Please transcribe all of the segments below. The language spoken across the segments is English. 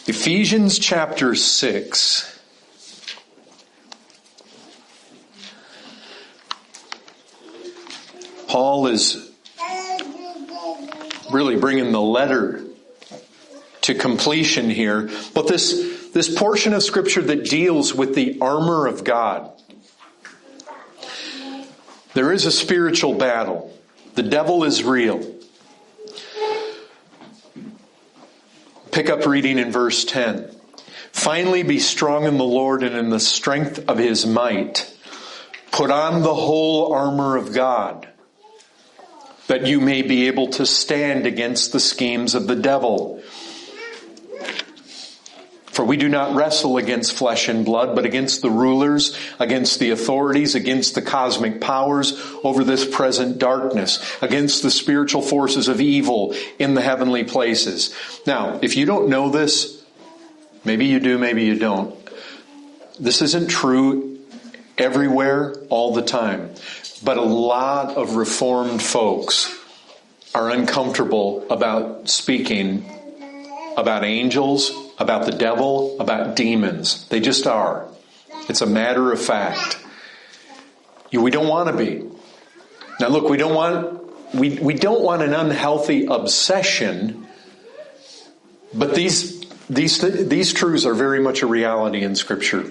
Ephesians chapter 6. Paul is really bringing the letter to completion here. But this portion of Scripture that deals with the armor of God. There is a spiritual battle. The devil is real. Pick up reading in verse 10. Finally be strong in the Lord and in the strength of His might. Put on the whole armor of God, that you may be able to stand against the schemes of the devil. For we do not wrestle against flesh and blood, but against the rulers, against the authorities, against the cosmic powers over this present darkness, against the spiritual forces of evil in the heavenly places. Now, if you don't know this, maybe you do, maybe you don't. This isn't true everywhere all the time. But a lot of Reformed folks are uncomfortable about speaking about angels, about the devil, about demons. They just are. It's a matter of fact. We don't want to be. Now look, we don't want an unhealthy obsession, but these truths are very much a reality in Scripture.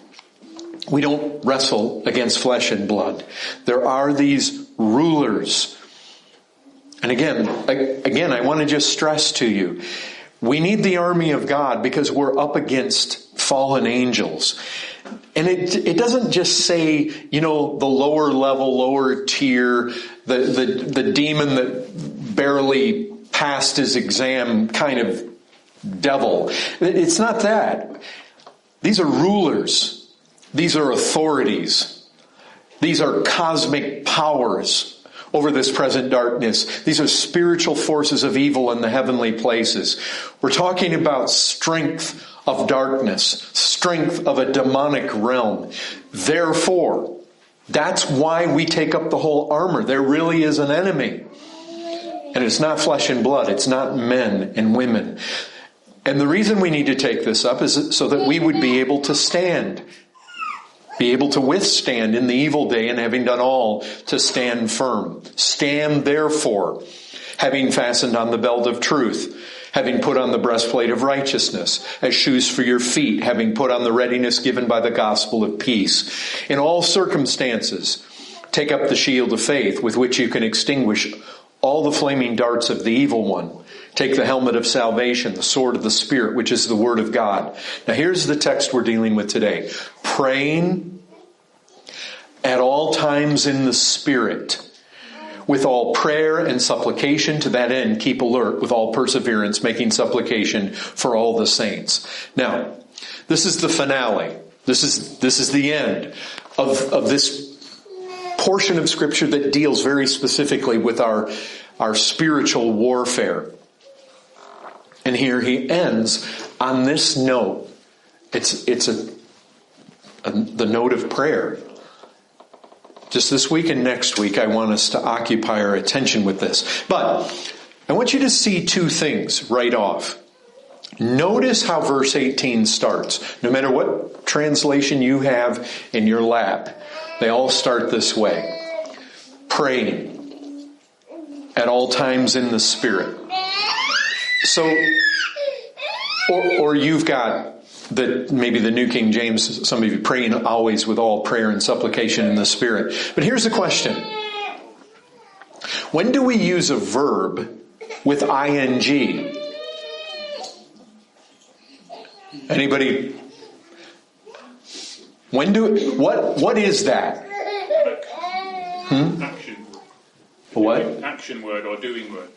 We don't wrestle against flesh and blood. There are these rulers. And again, I want to just stress to you, we need the army of God because we're up against fallen angels. And it doesn't just say, the lower level, lower tier, the demon that barely passed his exam kind of devil. It's not that. These are rulers. These are authorities. These are cosmic powers over this present darkness. These are spiritual forces of evil in the heavenly places. We're talking about strength of darkness, strength of a demonic realm. Therefore, that's why we take up the whole armor. There really is an enemy. And it's not flesh and blood. It's not men and women. And the reason we need to take this up is so that we would be able to stand. Be able to withstand in the evil day, and having done all, to stand firm. Stand therefore, having fastened on the belt of truth, having put on the breastplate of righteousness, as shoes for your feet, having put on the readiness given by the gospel of peace. In all circumstances, take up the shield of faith, with which you can extinguish all the flaming darts of the evil one. Take the helmet of salvation, the sword of the Spirit, which is the Word of God. Now here's the text we're dealing with today. Praying at all times in the Spirit, with all prayer and supplication. To that end, keep alert with all perseverance, making supplication for all the saints. Now, this is the finale. This is the end of this portion of Scripture that deals very specifically with our spiritual warfare. And here he ends on this note. It's the note of prayer. Just this week and next week, I want us to occupy our attention with this. But I want you to see two things right off. Notice how verse 18 starts. No matter what translation you have in your lap, they all start this way. Praying at all times in the Spirit. So, or you've got maybe the New King James, some of you praying always with all prayer and supplication in the Spirit. But here's the question. When do we use a verb with ing? Anybody? What is that? Action. What? Action word or doing word.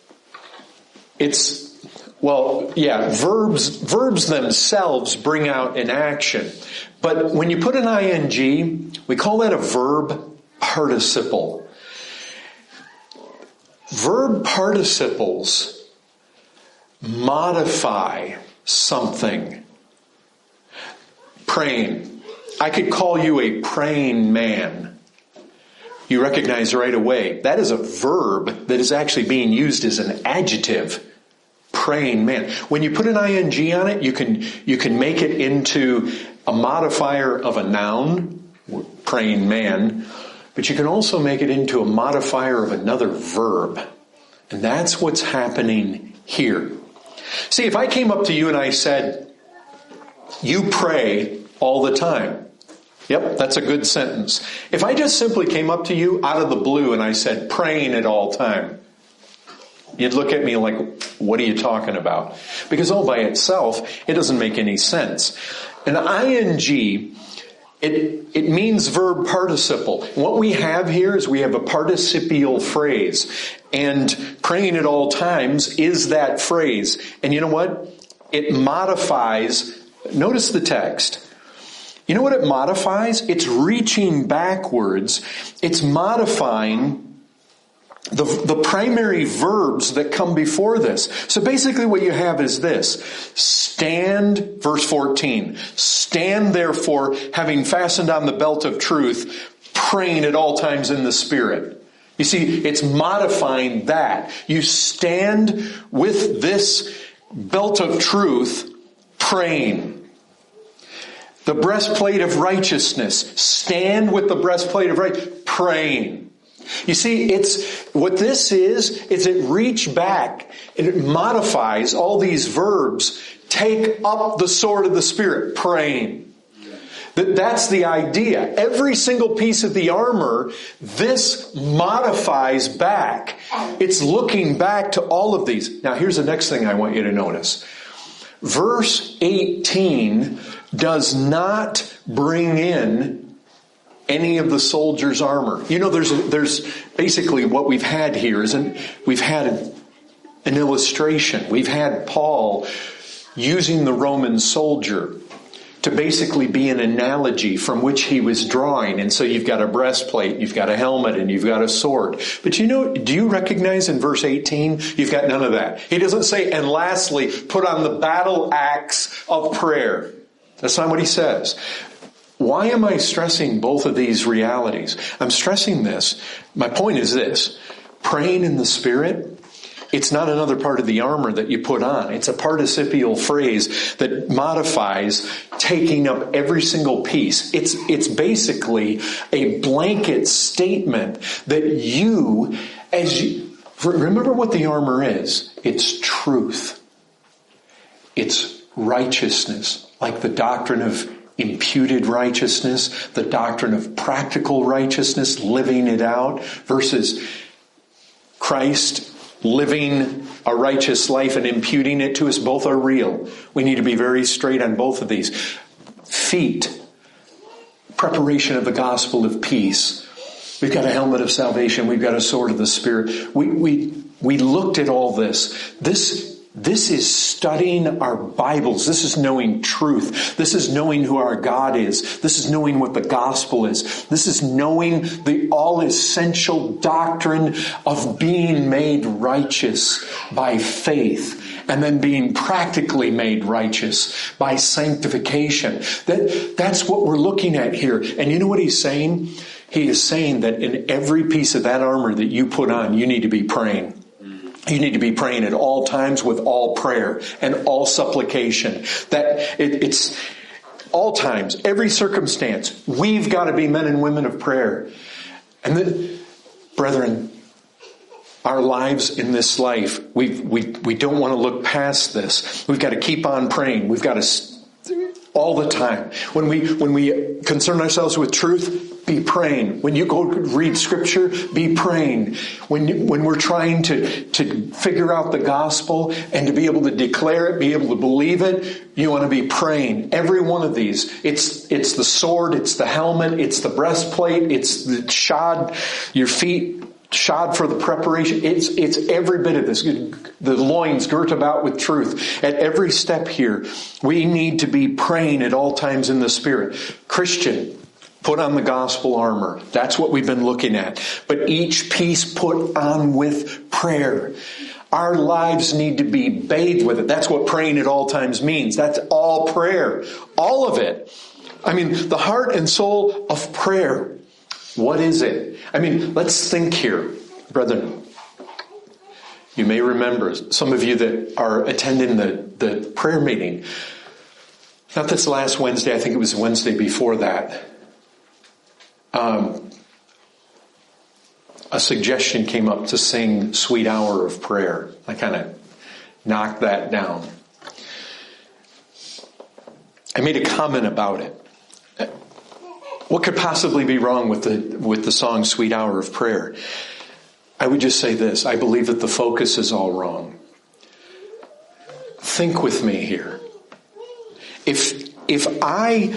Verbs themselves bring out an action. But when you put an ing, we call that a verb participle. Verb participles modify something. Praying. I could call you a praying man. You recognize right away that is a verb that is actually being used as an adjective. praying man. When you put an ing on it, you can make it into a modifier of a noun, praying man, but you can also make it into a modifier of another verb. And that's what's happening here. See, if I came up to you and I said, you pray all the time. Yep, that's a good sentence. If I just simply came up to you out of the blue and I said, praying at all time, you'd look at me like, what are you talking about? Because all by itself, it doesn't make any sense. An ing, it means verb participle. What we have here is we have a participial phrase. And praying at all times is that phrase. And you know what? It modifies, notice the text. You know what it modifies? It's reaching backwards. It's modifying the primary verbs that come before this. So basically what you have is this. Stand, verse 14. Stand therefore, having fastened on the belt of truth, praying at all times in the Spirit. You see, it's modifying that. You stand with this belt of truth, praying. The breastplate of righteousness. Stand with the breastplate of righteousness, praying. You see, what this is it reach back and it modifies all these verbs. Take up the sword of the Spirit, praying. That's the idea. Every single piece of the armor, this modifies back. It's looking back to all of these. Now here's the next thing I want you to notice. Verse 18 does not bring in any of the soldier's armor. You know, there's basically what we've had here we've had an illustration. We've had Paul using the Roman soldier to basically be an analogy from which he was drawing. And so you've got a breastplate, you've got a helmet, and you've got a sword. But do you recognize in verse 18, you've got none of that. He doesn't say, and lastly, put on the battle axe of prayer. That's not what he says. Why am I stressing both of these realities? I'm stressing this. My point is this. Praying in the Spirit, it's not another part of the armor that you put on. It's a participial phrase that modifies taking up every single piece. It's basically a blanket statement that remember what the armor is. It's truth. It's righteousness, like the doctrine of imputed righteousness, the doctrine of practical righteousness, living it out, versus Christ living a righteous life and imputing it to us. Both are real. We need to be very straight on both of these. Feet, preparation of the gospel of peace. We've got a helmet of salvation. We've got a sword of the Spirit. We looked at all this. This is studying our Bibles. This is knowing truth. This is knowing who our God is. This is knowing what the gospel is. This is knowing the all-essential doctrine of being made righteous by faith and then being practically made righteous by sanctification. That's what we're looking at here. And you know what he's saying? He is saying that in every piece of that armor that you put on, you need to be praying. You need to be praying at all times with all prayer and all supplication. That it's all times, every circumstance. We've got to be men and women of prayer. And then, brethren, our lives in this life, we don't want to look past this. We've got to keep on praying. We've got to all the time. When we concern ourselves with truth, be praying. When you go read Scripture, be praying. When we're trying to figure out the gospel and to be able to declare it, be able to believe it, you want to be praying. Every one of these. It's the sword, it's the helmet, it's the breastplate, it's the shod, your feet shod for the preparation. It's every bit of this. The loins girt about with truth. At every step here, we need to be praying at all times in the Spirit. Christian, put on the gospel armor. That's what we've been looking at. But each piece put on with prayer. Our lives need to be bathed with it. That's what praying at all times means. That's all prayer. All of it. I mean, the heart and soul of prayer. What is it? I mean, let's think here, brethren. You may remember, some of you that are attending the prayer meeting, not this last Wednesday, I think it was Wednesday before that, a suggestion came up to sing Sweet Hour of Prayer. I kind of knocked that down. I made a comment about it. What could possibly be wrong with the song Sweet Hour of Prayer? I would just say this. I believe that the focus is all wrong. Think with me here. If I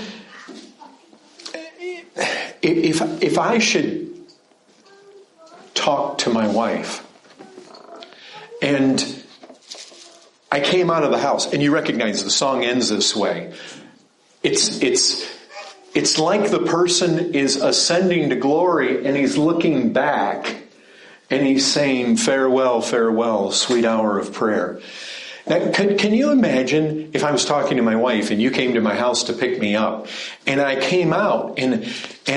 should talk to my wife and I came out of the house, and you recognize the song ends this way. It's like the person is ascending to glory and he's looking back and he's saying, farewell, farewell, sweet hour of prayer. Now, can you imagine if I was talking to my wife and you came to my house to pick me up and I came out and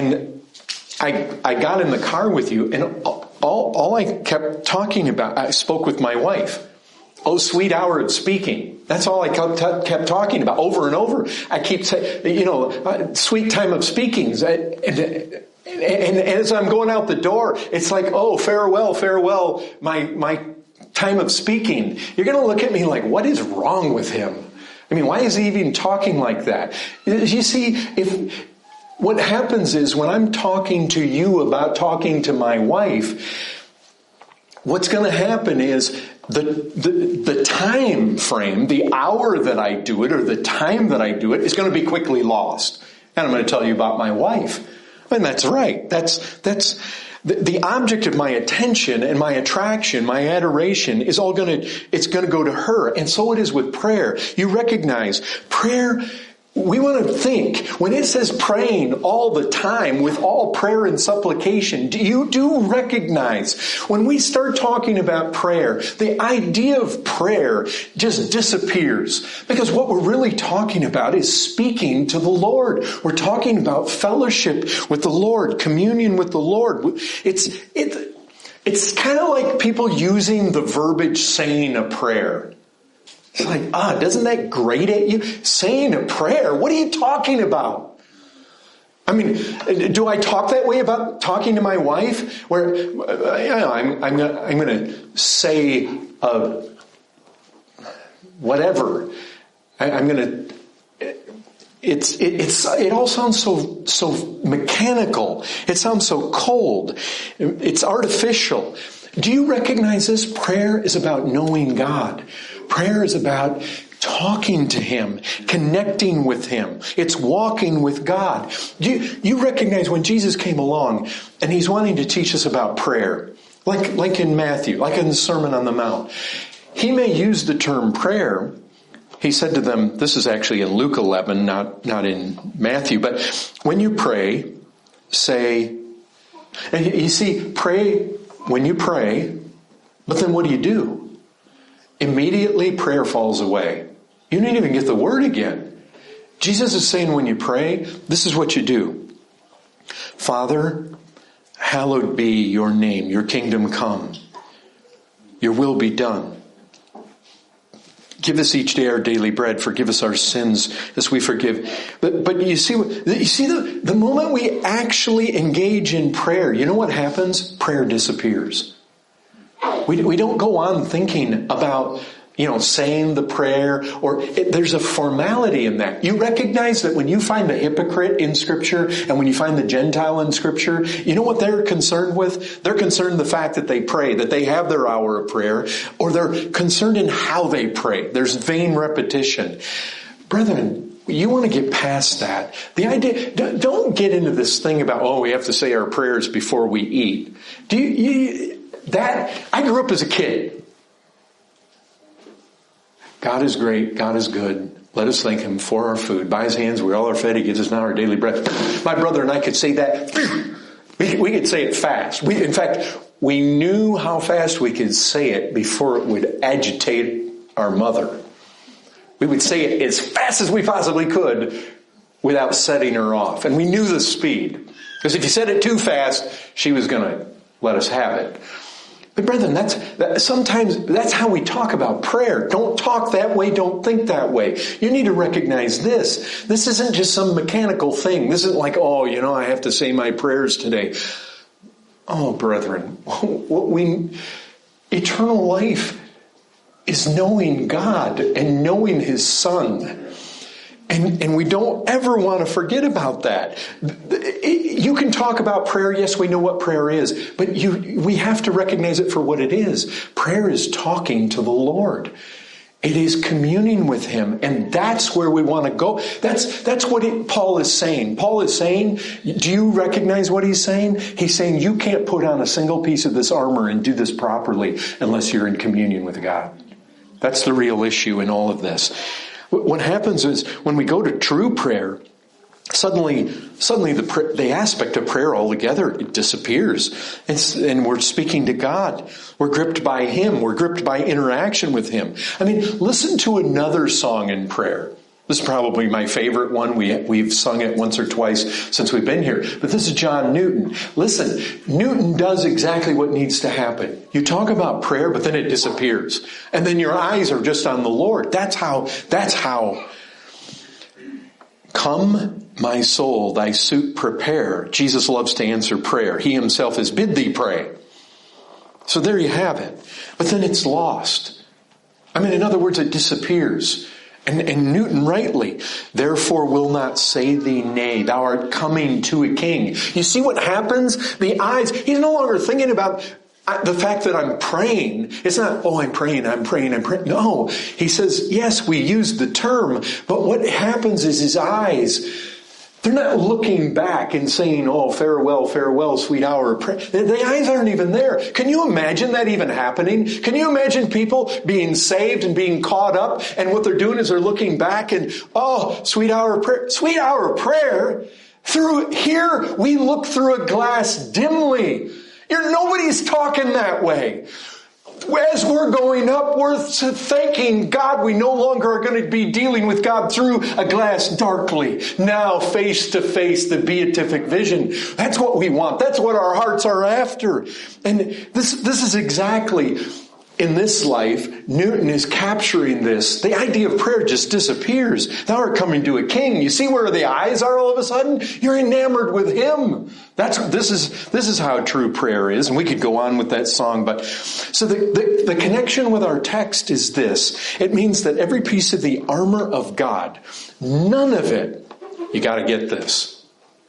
I got in the car with you and all I kept talking about, I spoke with my wife. Oh, sweet hour of speaking. That's all I kept talking about over and over. I keep saying, sweet time of speaking. And as I'm going out the door, it's like, oh, farewell, farewell, my time of speaking. You're going to look at me like, what is wrong with him? I mean, why is he even talking like that? You see, what happens is when I'm talking to you about talking to my wife, what's going to happen is the time frame, the hour that I do it or the time that I do it is going to be quickly lost. And I'm going to tell you about my wife. And that's right. That's the object of my attention and my attraction, my adoration is all going to go to her. And so it is with prayer. You recognize prayer. We want to think, when it says praying all the time with all prayer and supplication, you do recognize when we start talking about prayer, the idea of prayer just disappears. Because what we're really talking about is speaking to the Lord. We're talking about fellowship with the Lord, communion with the Lord. It's kind of like people using the verbiage saying a prayer. It's like, doesn't that grate at you? Saying a prayer? What are you talking about? I mean, do I talk that way about talking to my wife? Where, I'm going to say whatever. I'm going to. It all sounds so mechanical. It sounds so cold. It's artificial. Do you recognize this? Prayer is about knowing God. Prayer is about talking to Him, connecting with Him. It's walking with God. You recognize when Jesus came along and He's wanting to teach us about prayer, like in Matthew, like in the Sermon on the Mount. He may use the term prayer. He said to them, this is actually in Luke 11, not in Matthew, but when you pray, say, and you see, pray when you pray, but then what do? Immediately prayer falls away. You didn't even get the word again. Jesus is saying when you pray, this is what you do. Father, hallowed be your name, your kingdom come. Your will be done. Give us each day our daily bread. Forgive us our sins as we forgive. But you see the moment we actually engage in prayer, you know what happens? Prayer disappears. We don't go on thinking about, saying the prayer there's a formality in that. You recognize that when you find the hypocrite in Scripture and when you find the Gentile in Scripture, you know what they're concerned with? They're concerned the fact that they pray, that they have their hour of prayer, or they're concerned in how they pray. There's vain repetition. Brethren, you want to get past that. The idea, don't get into this thing about, we have to say our prayers before we eat. I grew up as a kid. God is great. God is good. Let us thank Him for our food. By His hands we all are fed. He gives us now our daily bread. My brother and I could say that. We could say it fast. In fact, we knew how fast we could say it before it would agitate our mother. We would say it as fast as we possibly could without setting her off. And we knew the speed. Because if you said it too fast, she was going to let us have it. But brethren, sometimes that's how we talk about prayer. Don't talk that way, don't think that way. You need to recognize this. This isn't just some mechanical thing. This isn't like, I have to say my prayers today. Oh, brethren, eternal life is knowing God and knowing His Son. And we don't ever want to forget about that. You can talk about prayer. Yes, we know what prayer is. But we have to recognize it for what it is. Prayer is talking to the Lord. It is communing with Him. And that's where we want to go. That's what Paul is saying. Paul is saying, do you recognize what he's saying? He's saying you can't put on a single piece of this armor and do this properly unless you're in communion with God. That's the real issue in all of this. What happens is when we go to true prayer, suddenly the aspect of prayer altogether, it disappears. And we're speaking to God. We're gripped by Him. We're gripped by interaction with Him. I mean, listen to another song in prayer. This is probably my favorite one. We've sung it once or twice since we've been here. But this is John Newton. Listen, Newton does exactly what needs to happen. You talk about prayer, but then it disappears. And then your eyes are just on the Lord. That's how. Come, my soul, thy suit prepare. Jesus loves to answer prayer. He Himself has bid thee pray. So there you have it. But then it's lost. I mean, in other words, it disappears. And Newton rightly, therefore will not say thee nay, thou art coming to a king. You see what happens? The eyes, he's no longer thinking about the fact that I'm praying. It's not, I'm praying. No, he says, yes, we use the term, but what happens is his eyes, they're not looking back and saying, farewell, sweet hour of prayer. The eyes aren't even there. Can you imagine that even happening? Can you imagine people being saved and being caught up, and what they're doing is they're looking back and, sweet hour of prayer. Sweet hour of prayer? Through here, we look through a glass dimly. Nobody's talking that way. As we're going upwards to thanking God, we no longer are going to be dealing with God through a glass darkly. Now, face to face, the beatific vision. That's what we want. That's what our hearts are after. And this is exactly, in this life, Newton is capturing this. The idea of prayer just disappears. Thou art coming to a king. You see where the eyes are all of a sudden? You're enamored with Him. This is how true prayer is, and we could go on with that song. But so the connection with our text is this: it means that every piece of the armor of God, none of it, you got to get this,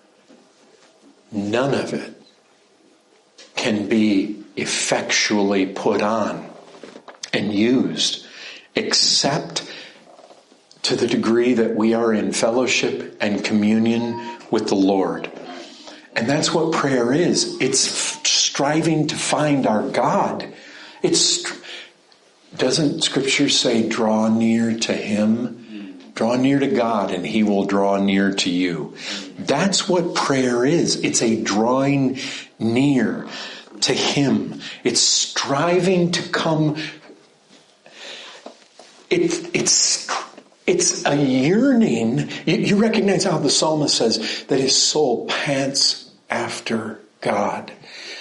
none of it can be effectually put on and used except to the degree that we are in fellowship and communion with the Lord. And that's what prayer is. It's striving to find our God. Doesn't Scripture say, draw near to Him? Draw near to God and He will draw near to you. That's what prayer is. It's a drawing near to Him. It's striving to come. It's a yearning. You recognize how the psalmist says that his soul pants after God.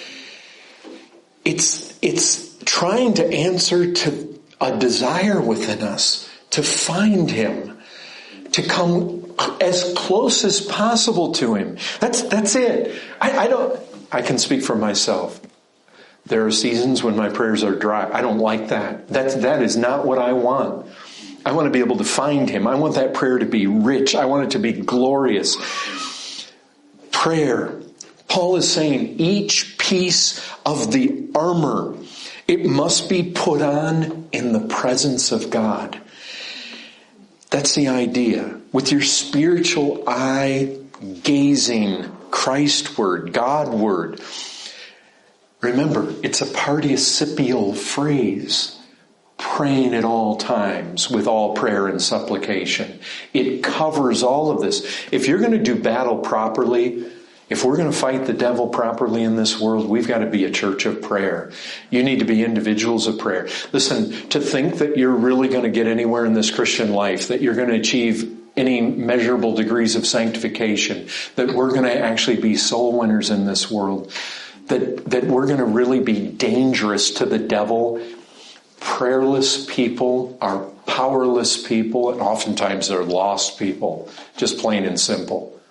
It's trying to answer to a desire within us to find Him, to come as close as possible to Him. That's it. I can speak for myself. There are seasons when my prayers are dry. I don't like that. That is not what I want. I want to be able to find Him. I want that prayer to be rich. I want it to be glorious. Prayer. Paul is saying each piece of the armor, it must be put on in the presence of God. That's the idea. With your spiritual eye gazing Christward, Godward. Remember, it's a participial phrase. Praying at all times with all prayer and supplication. It covers all of this. If you're going to do battle properly, if we're going to fight the devil properly in this world, we've got to be a church of prayer. You need to be individuals of prayer. Listen, to think that you're really going to get anywhere in this Christian life, that you're going to achieve any measurable degrees of sanctification, that we're going to actually be soul winners in this world, that we're going to really be dangerous to the devil. Prayerless people are powerless people, and oftentimes they're lost people, just plain and simple.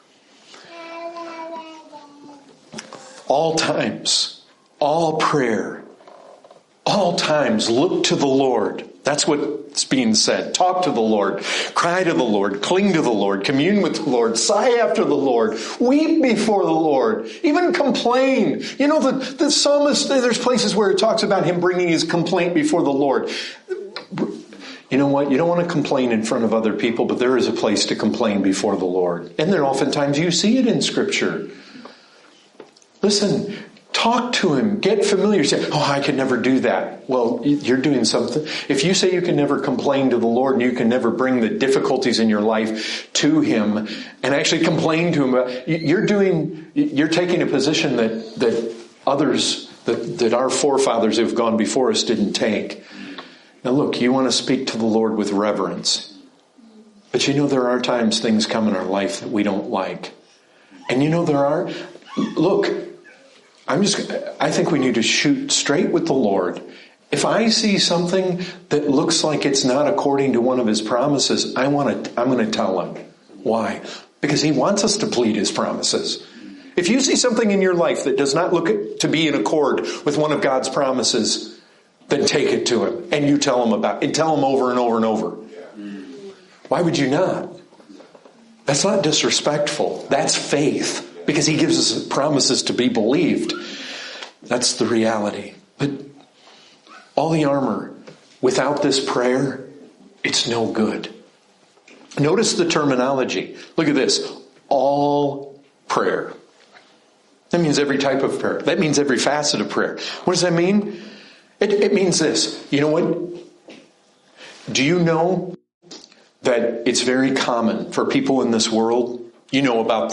All times, all prayer, all times, look to the Lord. That's what's being said. Talk to the Lord. Cry to the Lord. Cling to the Lord. Commune with the Lord. Sigh after the Lord. Weep before the Lord. Even complain. You know, the psalmist, there's places where it talks about him bringing his complaint before the Lord. You know what? You don't want to complain in front of other people, but there is a place to complain before the Lord. And then oftentimes you see it in Scripture. Listen, talk to him. Get familiar. Say, oh, I could never do that. Well, you're doing something. If you say you can never complain to the Lord and you can never bring the difficulties in your life to him and actually complain to him, you're taking a position that others, that our forefathers who have gone before us didn't take. Now look, you want to speak to the Lord with reverence. But you know there are times things come in our life that we don't like. And you know look, I think we need to shoot straight with the Lord. If I see something that looks like it's not according to one of his promises, I'm going to tell him. Why? Because he wants us to plead his promises. If you see something in your life that does not look to be in accord with one of God's promises, then take it to him and you tell him about it. And tell him over and over and over. Why would you not? That's not disrespectful. That's faith. Because he gives us promises to be believed. That's the reality. But all the armor, without this prayer, it's no good. Notice the terminology. Look at this. All prayer. That means every type of prayer. That means every facet of prayer. What does that mean? It means this. You know what? Do you know that it's very common for people in this world? You know about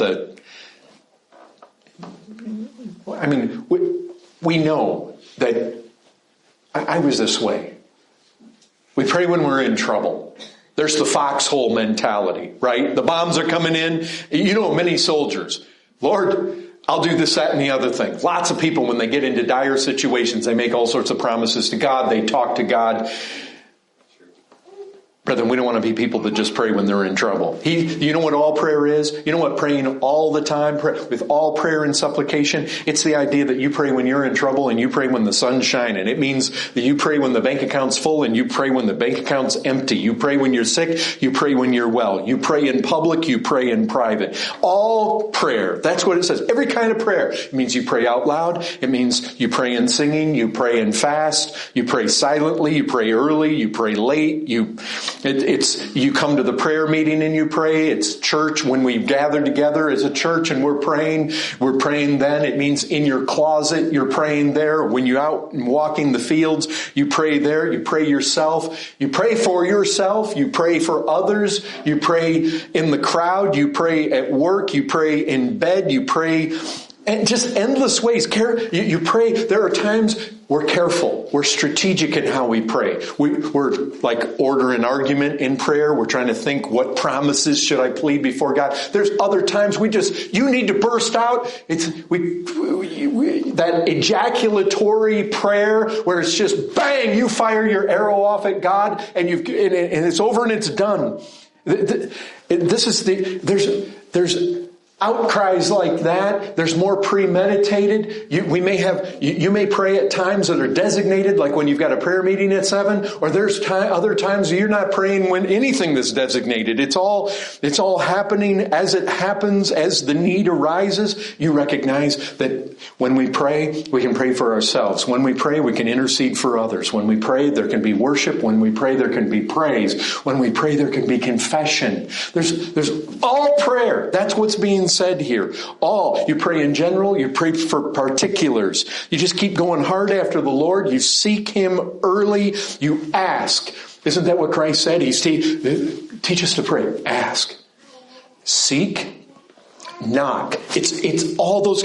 we know that I was this way. We pray when we're in trouble. There's the foxhole mentality, right? The bombs are coming in. You know, many soldiers. Lord, I'll do this, that, and the other thing. Lots of people, when they get into dire situations, they make all sorts of promises to God. They talk to God. Brethren, we don't want to be people that just pray when they're in trouble. You know what all prayer is? You know what praying all the time, with all prayer and supplication? It's the idea that you pray when you're in trouble and you pray when the sun's shining. It means that you pray when the bank account's full and you pray when the bank account's empty. You pray when you're sick, you pray when you're well. You pray in public, you pray in private. All prayer. That's what it says. Every kind of prayer. It means you pray out loud. It means you pray in singing, you pray in fast, you pray silently, you pray early, you pray late, you come to the prayer meeting and you pray. It's church when we gather together as a church and we're praying then. It means in your closet, you're praying there. When you're out and walking the fields, you pray there. You pray yourself. You pray for yourself. You pray for others. You pray in the crowd. You pray at work. You pray in bed. You pray and just endless ways. You pray. There are times we're careful. We're strategic in how we pray. We're like order an argument in prayer. We're trying to think, what promises should I plead before God? There's other times you need to burst out. That ejaculatory prayer where it's just bang, you fire your arrow off at God and it's over and it's done. There's outcries like that. There's more premeditated. You may pray at times that are designated, like when you've got a prayer meeting at 7, or there's other times you're not praying when anything that's designated. It's all happening as it happens, as the need arises. You recognize that when we pray, we can pray for ourselves. When we pray, we can intercede for others. When we pray, there can be worship. When we pray, there can be praise. When we pray, there can be confession. There's all prayer. That's what's being said here. You pray in general, you pray for particulars. You just keep going hard after the Lord. You seek him early. You ask. Isn't that what Christ said? Teach us to pray. Ask. Seek. Knock. It's all those.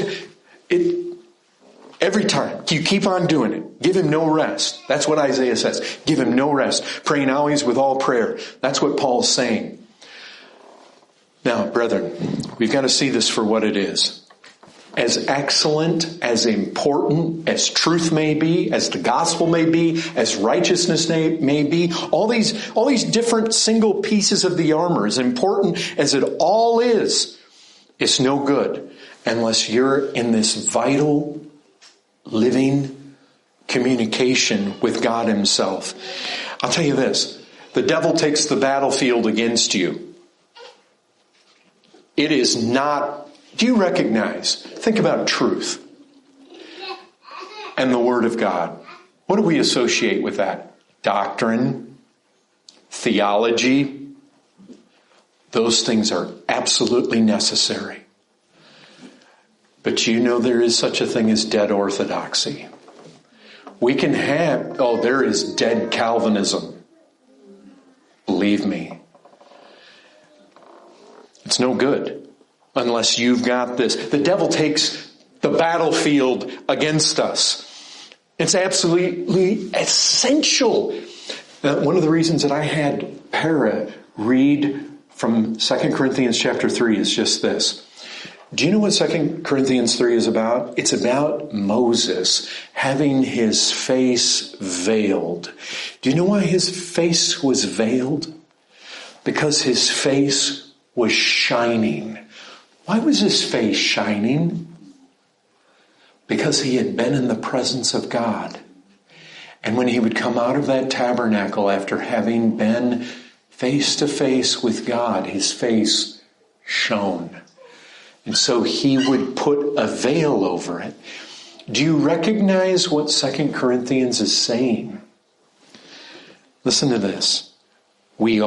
Every time. You keep on doing it. Give him no rest. That's what Isaiah says. Give him no rest. Praying always with all prayer. That's what Paul's saying. Now, brethren, we've got to see this for what it is. as excellent, as important as truth may be, as the gospel may be, as righteousness may be, all these different single pieces of the armor, as important as it all is, it's no good unless you're in this vital, living communication with God Himself. I'll tell you this, the devil takes the battlefield against you. It is not, do you recognize, think about truth and the Word of God. What do we associate with that? Doctrine, theology. Those things are absolutely necessary. But you know there is such a thing as dead orthodoxy. We can have, there is dead Calvinism. Believe me. It's no good unless you've got this. The devil takes the battlefield against us. It's absolutely essential. One of the reasons that I had Para read from 2 Corinthians chapter 3 is just this. Do you know what 2 Corinthians 3 is about? It's about Moses having his face veiled. Do you know why his face was veiled? Because his face was shining. Why was his face shining? Because he had been in the presence of God. And when he would come out of that tabernacle after having been face to face with God, his face shone. And so he would put a veil over it. Do you recognize what 2 Corinthians is saying? Listen to this. We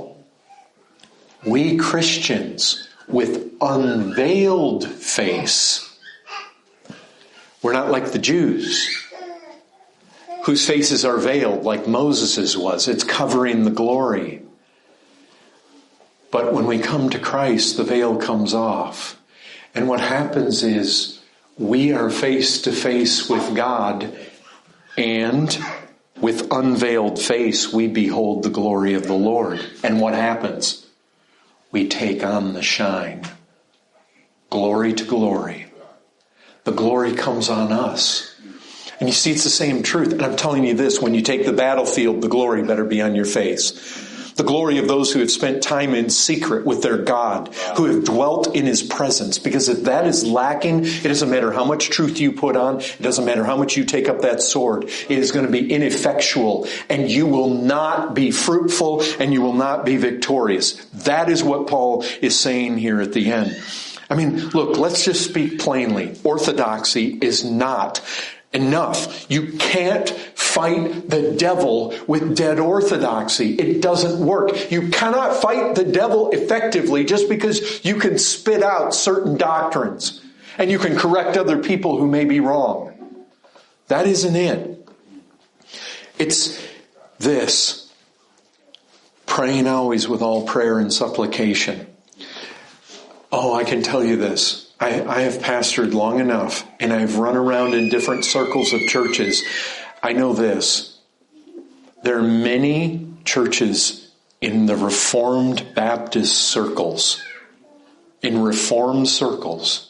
Christians with unveiled face, we're not like the Jews whose faces are veiled like Moses's was. It's covering the glory. But when we come to Christ, the veil comes off. And what happens is we are face to face with God, and with unveiled face we behold the glory of the Lord. And what happens? We take on the shine. Glory to glory. The glory comes on us. And you see, it's the same truth. And I'm telling you this, when you take the battlefield, the glory better be on your face. The glory of those who have spent time in secret with their God, who have dwelt in His presence. Because if that is lacking, it doesn't matter how much truth you put on. It doesn't matter how much you take up that sword. It is going to be ineffectual, and you will not be fruitful, and you will not be victorious. That is what Paul is saying here at the end. I mean, look, let's just speak plainly. Orthodoxy is not enough. You can't fight the devil with dead orthodoxy. It doesn't work. You cannot fight the devil effectively just because you can spit out certain doctrines and you can correct other people who may be wrong. That isn't it. It's this. Praying always with all prayer and supplication. Oh, I can tell you this. I have pastored long enough, and I've run around in different circles of churches. I know this. There are many churches in the Reformed Baptist circles, in Reformed circles.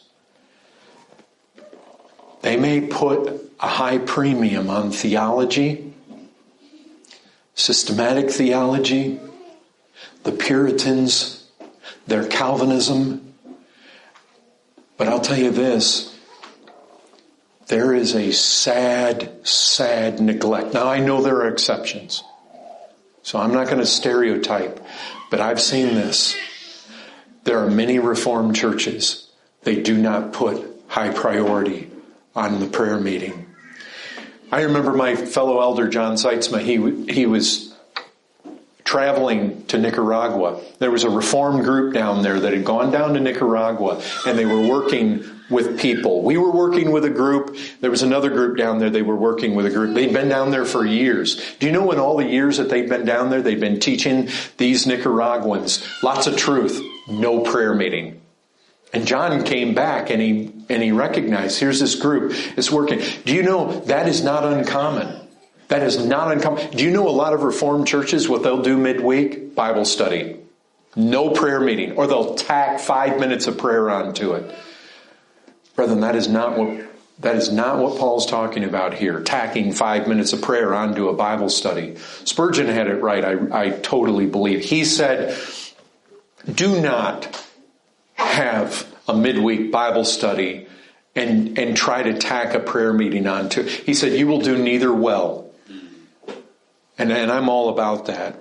They may put a high premium on theology, systematic theology, the Puritans, their Calvinism. But I'll tell you this, there is a sad, sad neglect. Now I know there are exceptions, so I'm not going to stereotype, but I've seen this. There are many Reformed churches, they do not put high priority on the prayer meeting. I remember my fellow elder, John Zeitzma, he was traveling to Nicaragua. There was a Reformed group down there that had gone down to Nicaragua, and they were working with people. We were working with a group. There was another group down there. They were working with a group. They'd been down there for years. Do you know in all the years that they've been down there, they've been teaching these Nicaraguans lots of truth, no prayer meeting. And John came back and he recognized, here's this group, it's working. Do you know that is not uncommon? That is not uncommon. Do you know a lot of Reformed churches, what they'll do midweek? Bible study. No prayer meeting. Or they'll tack 5 minutes of prayer onto it. Brethren, that is not what Paul's talking about here, tacking 5 minutes of prayer onto a Bible study. Spurgeon had it right, I totally believe. He said, do not have a midweek Bible study and try to tack a prayer meeting onto it. He said, you will do neither well. And I'm all about that.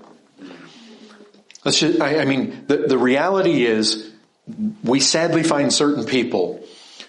The reality is, we sadly find certain people,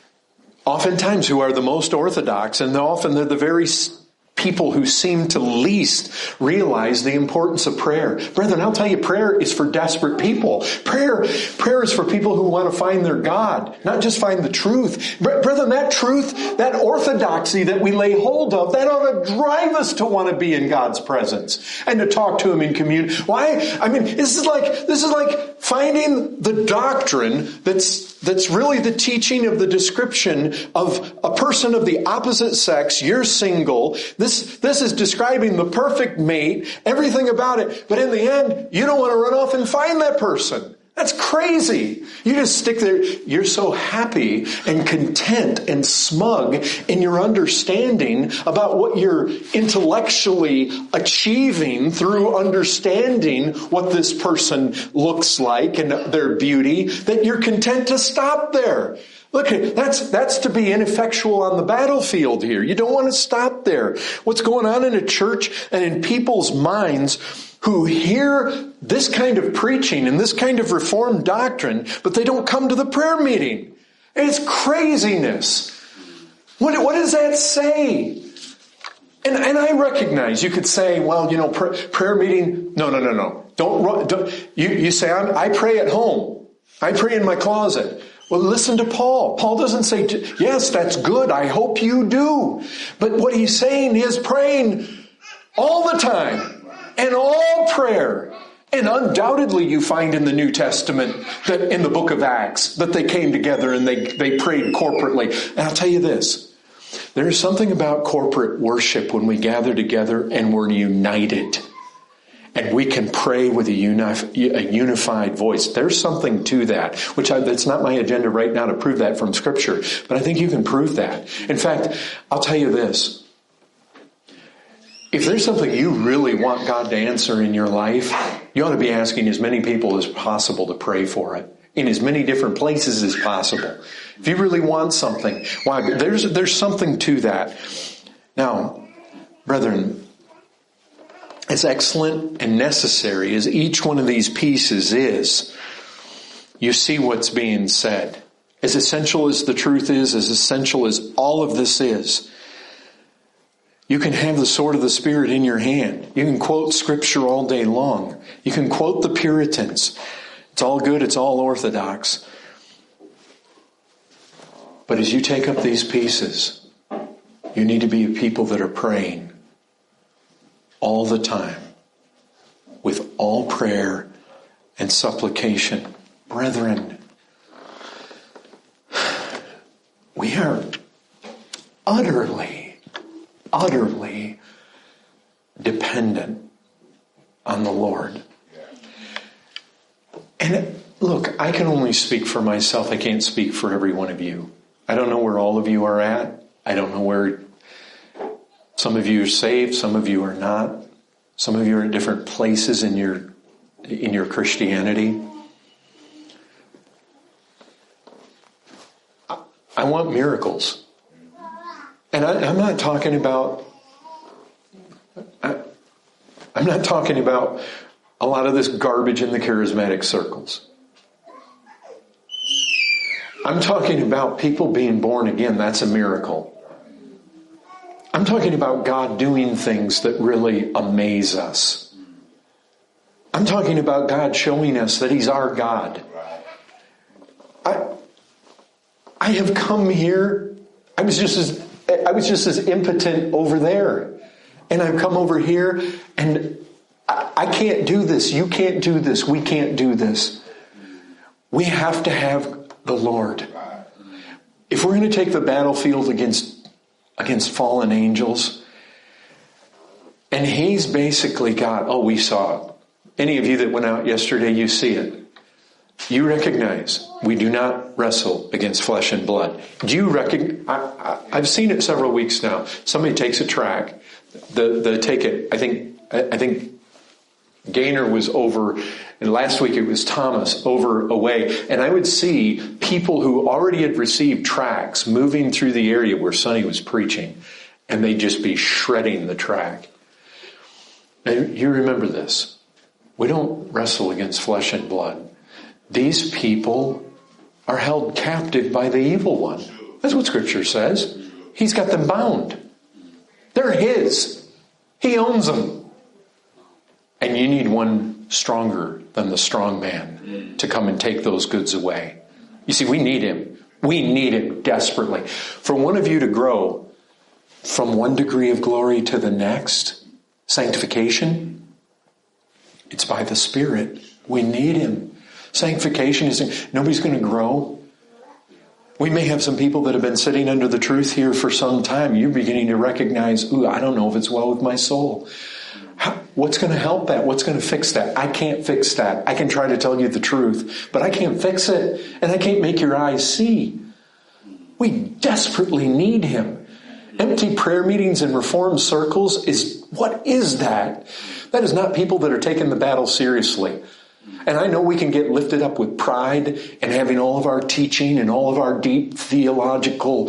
oftentimes who are the most orthodox, and often they're the very people who seem to least realize the importance of prayer. Brethren, I'll tell you, prayer is for desperate people. Prayer is for people who want to find their God, not just find the truth. Brethren, that truth, that orthodoxy that we lay hold of, that ought to drive us to want to be in God's presence and to talk to Him in communion. Why? This is like finding the doctrine that's really the teaching of the description of a person of the opposite sex. You're single. This is describing the perfect mate, everything about it. But in the end, you don't want to run off and find that person. That's crazy. You just stick there. You're so happy and content and smug in your understanding about what you're intellectually achieving through understanding what this person looks like and their beauty, that you're content to stop there. Look, that's to be ineffectual on the battlefield here. You don't want to stop there. What's going on in a church and in people's minds who hear this kind of preaching and this kind of Reformed doctrine, but they don't come to the prayer meeting. It's craziness. What does that say? And I recognize you could say, well, prayer meeting. No. Don't. You say, I pray at home. I pray in my closet. Well, listen to Paul. Paul doesn't say, yes, that's good. I hope you do. But what he's saying is praying all the time and all prayer. And undoubtedly you find in the New Testament that in the book of Acts that they came together and they prayed corporately. And I'll tell you this. There is something about corporate worship when we gather together and we're united. And we can pray with a unified voice. There's something to that, that's not my agenda right now to prove that from Scripture. But I think you can prove that. In fact, I'll tell you this. If there's something you really want God to answer in your life, you ought to be asking as many people as possible to pray for it. In as many different places as possible. If you really want something, why? There's something to that. Now, brethren, as excellent and necessary as each one of these pieces is, you see what's being said. As essential as the truth is, as essential as all of this is, you can have the sword of the Spirit in your hand. You can quote Scripture all day long. You can quote the Puritans. It's all good, it's all orthodox. But as you take up these pieces, you need to be a people that are praying all the time, with all prayer and supplication. Brethren, we are utterly dependent on the Lord. And look, I can only speak for myself. I can't speak for every one of you. I don't know where all of you are at. I don't know where some of you are saved, some of you are not. Some of you are at different places in your Christianity. I want miracles. And I'm not talking about a lot of this garbage in the charismatic circles. I'm talking about people being born again. That's a miracle. I'm talking about God doing things that really amaze us. I'm talking about God showing us that He's our God. I have come here. I was just as impotent over there. And I've come over here and I can't do this. You can't do this. We can't do this. We have to have the Lord. If we're going to take the battlefield against fallen angels, and He's basically got, we saw it. Any of you that went out yesterday, you see it. You recognize we do not wrestle against flesh and blood. Do you recognize? I've seen it several weeks now. Somebody takes a track. I think Gaynor was over, and last week it was Thomas over away. And I would see people who already had received tracts moving through the area where Sonny was preaching, and they'd just be shredding the track. Now, you remember this. We don't wrestle against flesh and blood. These people are held captive by the evil one. That's what Scripture says. He's got them bound. They're his. He owns them. And you need one stronger than the strong man to come and take those goods away. You see, we need him. We need him desperately. For one of you to grow from one degree of glory to the next, sanctification, it's by the Spirit. We need him. Sanctification isn't, nobody's going to grow. We may have some people that have been sitting under the truth here for some time. You're beginning to recognize, I don't know if it's well with my soul. What's going to help that? What's going to fix that? I can't fix that. I can try to tell you the truth, but I can't fix it. And I can't make your eyes see. We desperately need him. Empty prayer meetings and reform circles what is that? That is not people that are taking the battle seriously. And I know we can get lifted up with pride and having all of our teaching and all of our deep theological.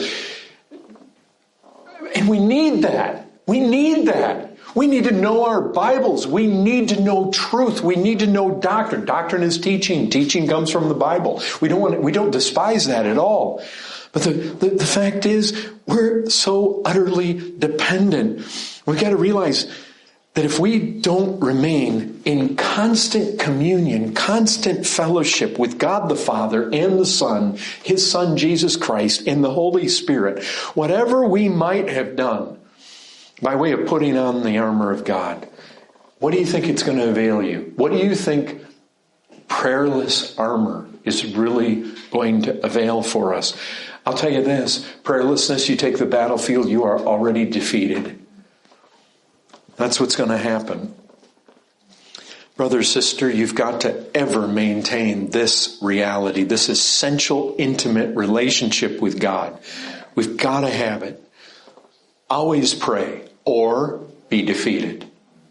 And we need that. We need that. We need to know our Bibles. We need to know truth. We need to know doctrine. Doctrine is teaching. Teaching comes from the Bible. We don't despise that at all. But the fact is, we're so utterly dependent. We've got to realize that if we don't remain in constant communion, constant fellowship with God the Father and the Son, his Son Jesus Christ, and the Holy Spirit, whatever we might have done by way of putting on the armor of God, what do you think it's going to avail you? What do you think prayerless armor is really going to avail for us? I'll tell you this, prayerlessness, you take the battlefield, you are already defeated. That's what's going to happen. Brother, sister, you've got to ever maintain this reality, this essential, intimate relationship with God. We've got to have it. Always pray or be defeated.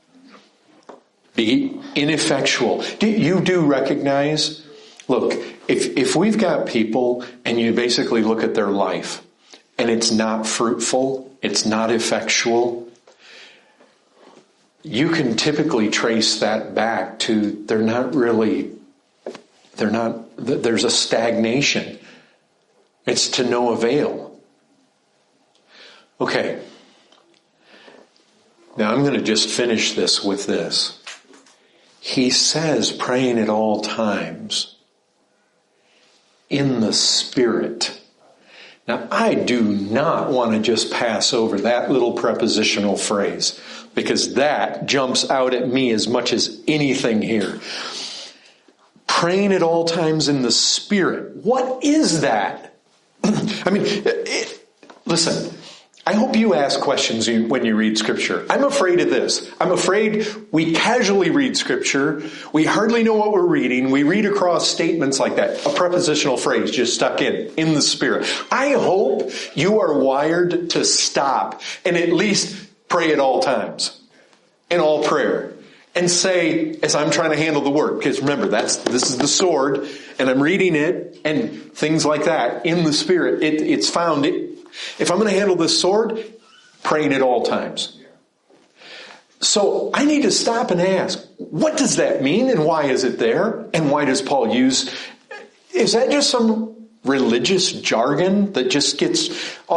Be ineffectual. You do recognize, look, if we've got people and you basically look at their life and it's not fruitful, it's not effectual, you can typically trace that back to there's a stagnation. It's to no avail. Okay. Now I'm going to just finish this with this. He says praying at all times in the Spirit. Now I do not want to just pass over that little prepositional phrase, because that jumps out at me as much as anything here. Praying at all times in the Spirit. What is that? I mean, listen, I hope you ask questions when you read Scripture. I'm afraid of this. I'm afraid we casually read Scripture. We hardly know what we're reading. We read across statements like that. A prepositional phrase just stuck in the Spirit. I hope you are wired to stop and at least pray at all times, in all prayer, and say, as I'm trying to handle the word, because remember, this is the sword, and I'm reading it, and things like that, in the Spirit, it's found. If I'm going to handle this sword, praying at all times. So I need to stop and ask, what does that mean, and why is it there? And why does Paul use, is that just some religious jargon that just gets,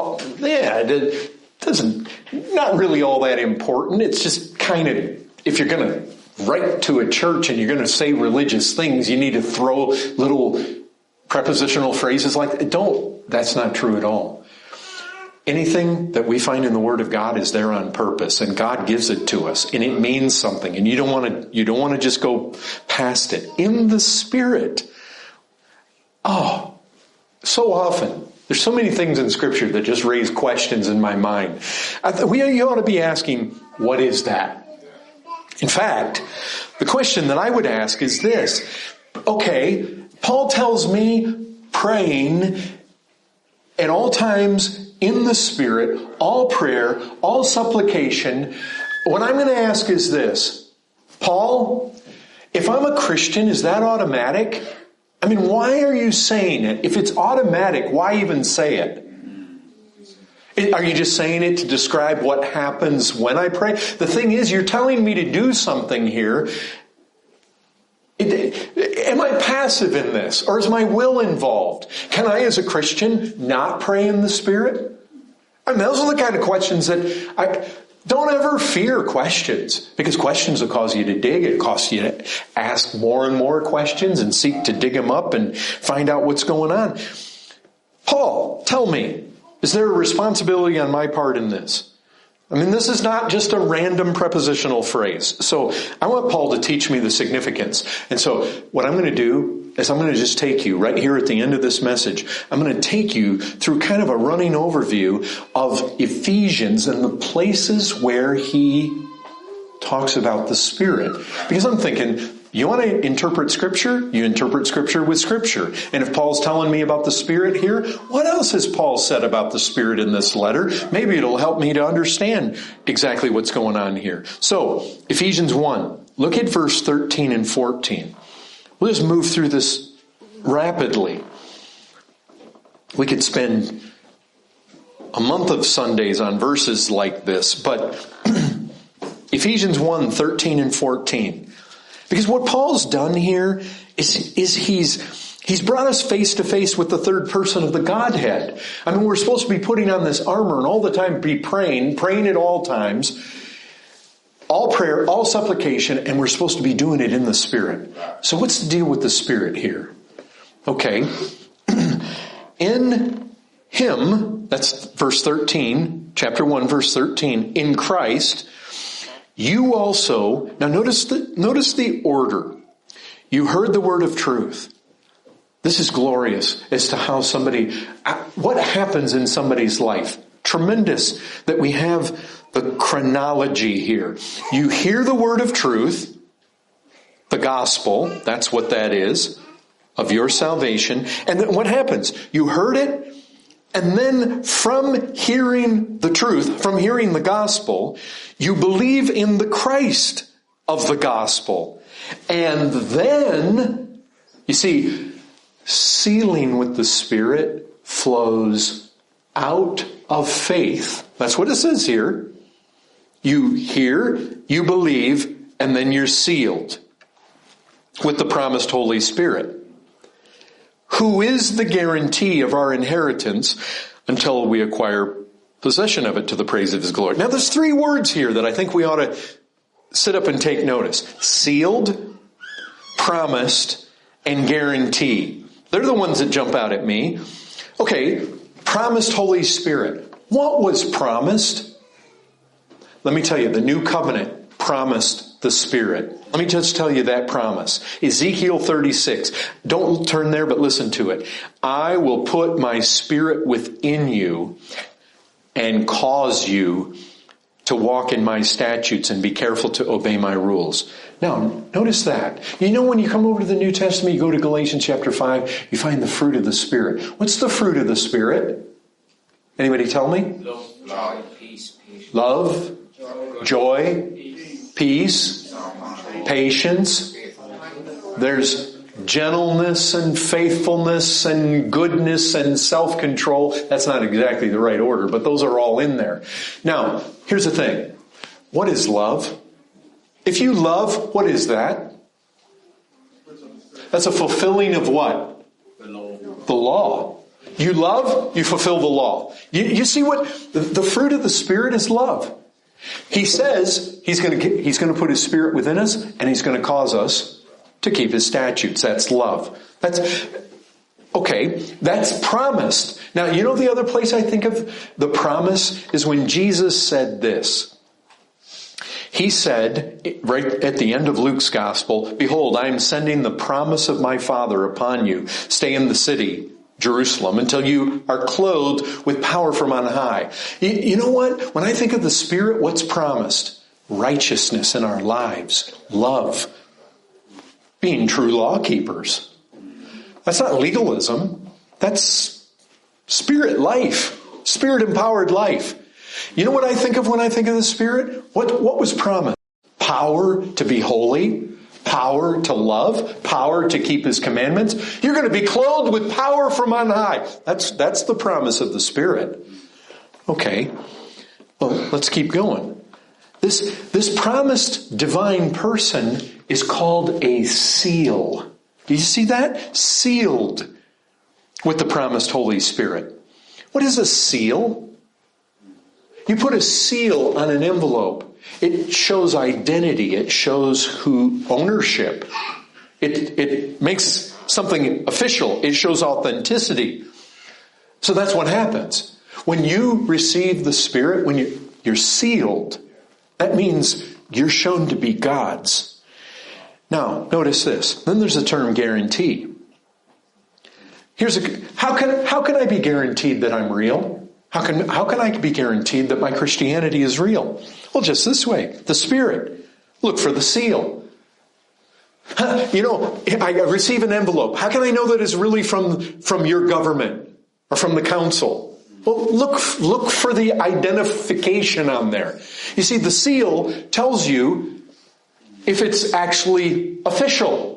not really all that important. It's just kind of, if you're going to write to a church and you're going to say religious things, you need to throw little prepositional phrases like that. That's not true at all. Anything that we find in the Word of God is there on purpose, and God gives it to us, and it means something, and you don't want to just go past it. In the Spirit. Oh, so often. There's so many things in Scripture that just raise questions in my mind. You ought to be asking, what is that? In fact, the question that I would ask is this. Okay, Paul tells me praying at all times in the Spirit, all prayer, all supplication. What I'm going to ask is this. Paul, if I'm a Christian, is that automatic? I mean, why are you saying it? If it's automatic, why even say it? Are you just saying it to describe what happens when I pray? The thing is, you're telling me to do something here. Am I passive in this? Or is my will involved? Can I, as a Christian, not pray in the Spirit? I mean, those are the kind of questions that don't ever fear questions. Because questions will cause you to dig. It costs you to ask more and more questions and seek to dig them up and find out what's going on. Paul, tell me, is there a responsibility on my part in this? I mean, this is not just a random prepositional phrase. So I want Paul to teach me the significance. And so what I'm going to do is I'm going to just take you right here at the end of this message. I'm going to take you through kind of a running overview of Ephesians and the places where he talks about the Spirit. Because I'm thinking, you want to interpret Scripture? You interpret Scripture with Scripture. And if Paul's telling me about the Spirit here, what else has Paul said about the Spirit in this letter? Maybe it'll help me to understand exactly what's going on here. So, Ephesians 1. Look at verse 13 and 14. We'll just move through this rapidly. We could spend a month of Sundays on verses like this, but Ephesians 1, 13 and 14. Because what Paul's done here is he's brought us face to face with the third person of the Godhead. I mean, we're supposed to be putting on this armor and all the time be praying at all times, all prayer, all supplication, and we're supposed to be doing it in the Spirit. So what's the deal with the Spirit here? Okay. In Him, that's verse 13, chapter 1, verse 13, in Christ, you also, now notice the order. You heard the word of truth. This is glorious as to how what happens in somebody's life. Tremendous that we have the chronology here. You hear the word of truth, the gospel, that's what that is, of your salvation. And then what happens? You heard it, and then from hearing the truth, from hearing the gospel, you believe in the Christ of the gospel. And then, you see, sealing with the Spirit flows out of faith. That's what it says here. You hear, you believe, and then you're sealed with the promised Holy Spirit, who is the guarantee of our inheritance until we acquire possession of it to the praise of His glory. Now there's three words here that I think we ought to sit up and take notice. Sealed, promised, and guarantee. They're the ones that jump out at me. Okay, promised Holy Spirit. What was promised? Let me tell you, the new covenant promised the Spirit. Let me just tell you that promise. Ezekiel 36. Don't turn there, but listen to it. I will put my Spirit within you and cause you to walk in my statutes and be careful to obey my rules. Now, notice that. You know, when you come over to the New Testament, you go to Galatians chapter 5, you find the fruit of the Spirit. What's the fruit of the Spirit? Anybody tell me? Love, joy, peace, patience. There's gentleness and faithfulness and goodness and self-control. That's not exactly the right order, but those are all in there. Now, here's the thing. What is love? If you love, what is that? That's a fulfilling of what? The law. You love, you fulfill the law. You see what? The fruit of the Spirit is love. He says He's going to put His Spirit within us, and He's going to cause us to keep His statutes. That's love. That's promised. Now, you know the other place I think of the promise is when Jesus said this. He said, right at the end of Luke's gospel, "Behold, I am sending the promise of my Father upon you. Stay in the city, Jerusalem, until you are clothed with power from on high." You know what? When I think of the Spirit, what's promised? Righteousness in our lives. Love. Being true law keepers. That's not legalism. That's spirit life, spirit-empowered life. You know what I think of when I think of the Spirit? What was promised? Power to be holy, power to love, power to keep His commandments. You're going to be clothed with power from on high. That's the promise of the Spirit. Okay, well, let's keep going. This promised divine person is called a seal. Do you see that? Sealed with the promised Holy Spirit. What is a seal? You put a seal on an envelope. It shows identity. It shows ownership. It makes something official. It shows authenticity. So that's what happens. When you receive the Spirit, when you're sealed, that means you're shown to be God's. Now, notice this. Then there's the term guarantee. How can I be guaranteed that I'm real? How can I be guaranteed that my Christianity is real? Well, just this way. The Spirit. Look for the seal. I receive an envelope. How can I know that it's really from your government or from the council? Well, look for the identification on there. You see, the seal tells you if it's actually official.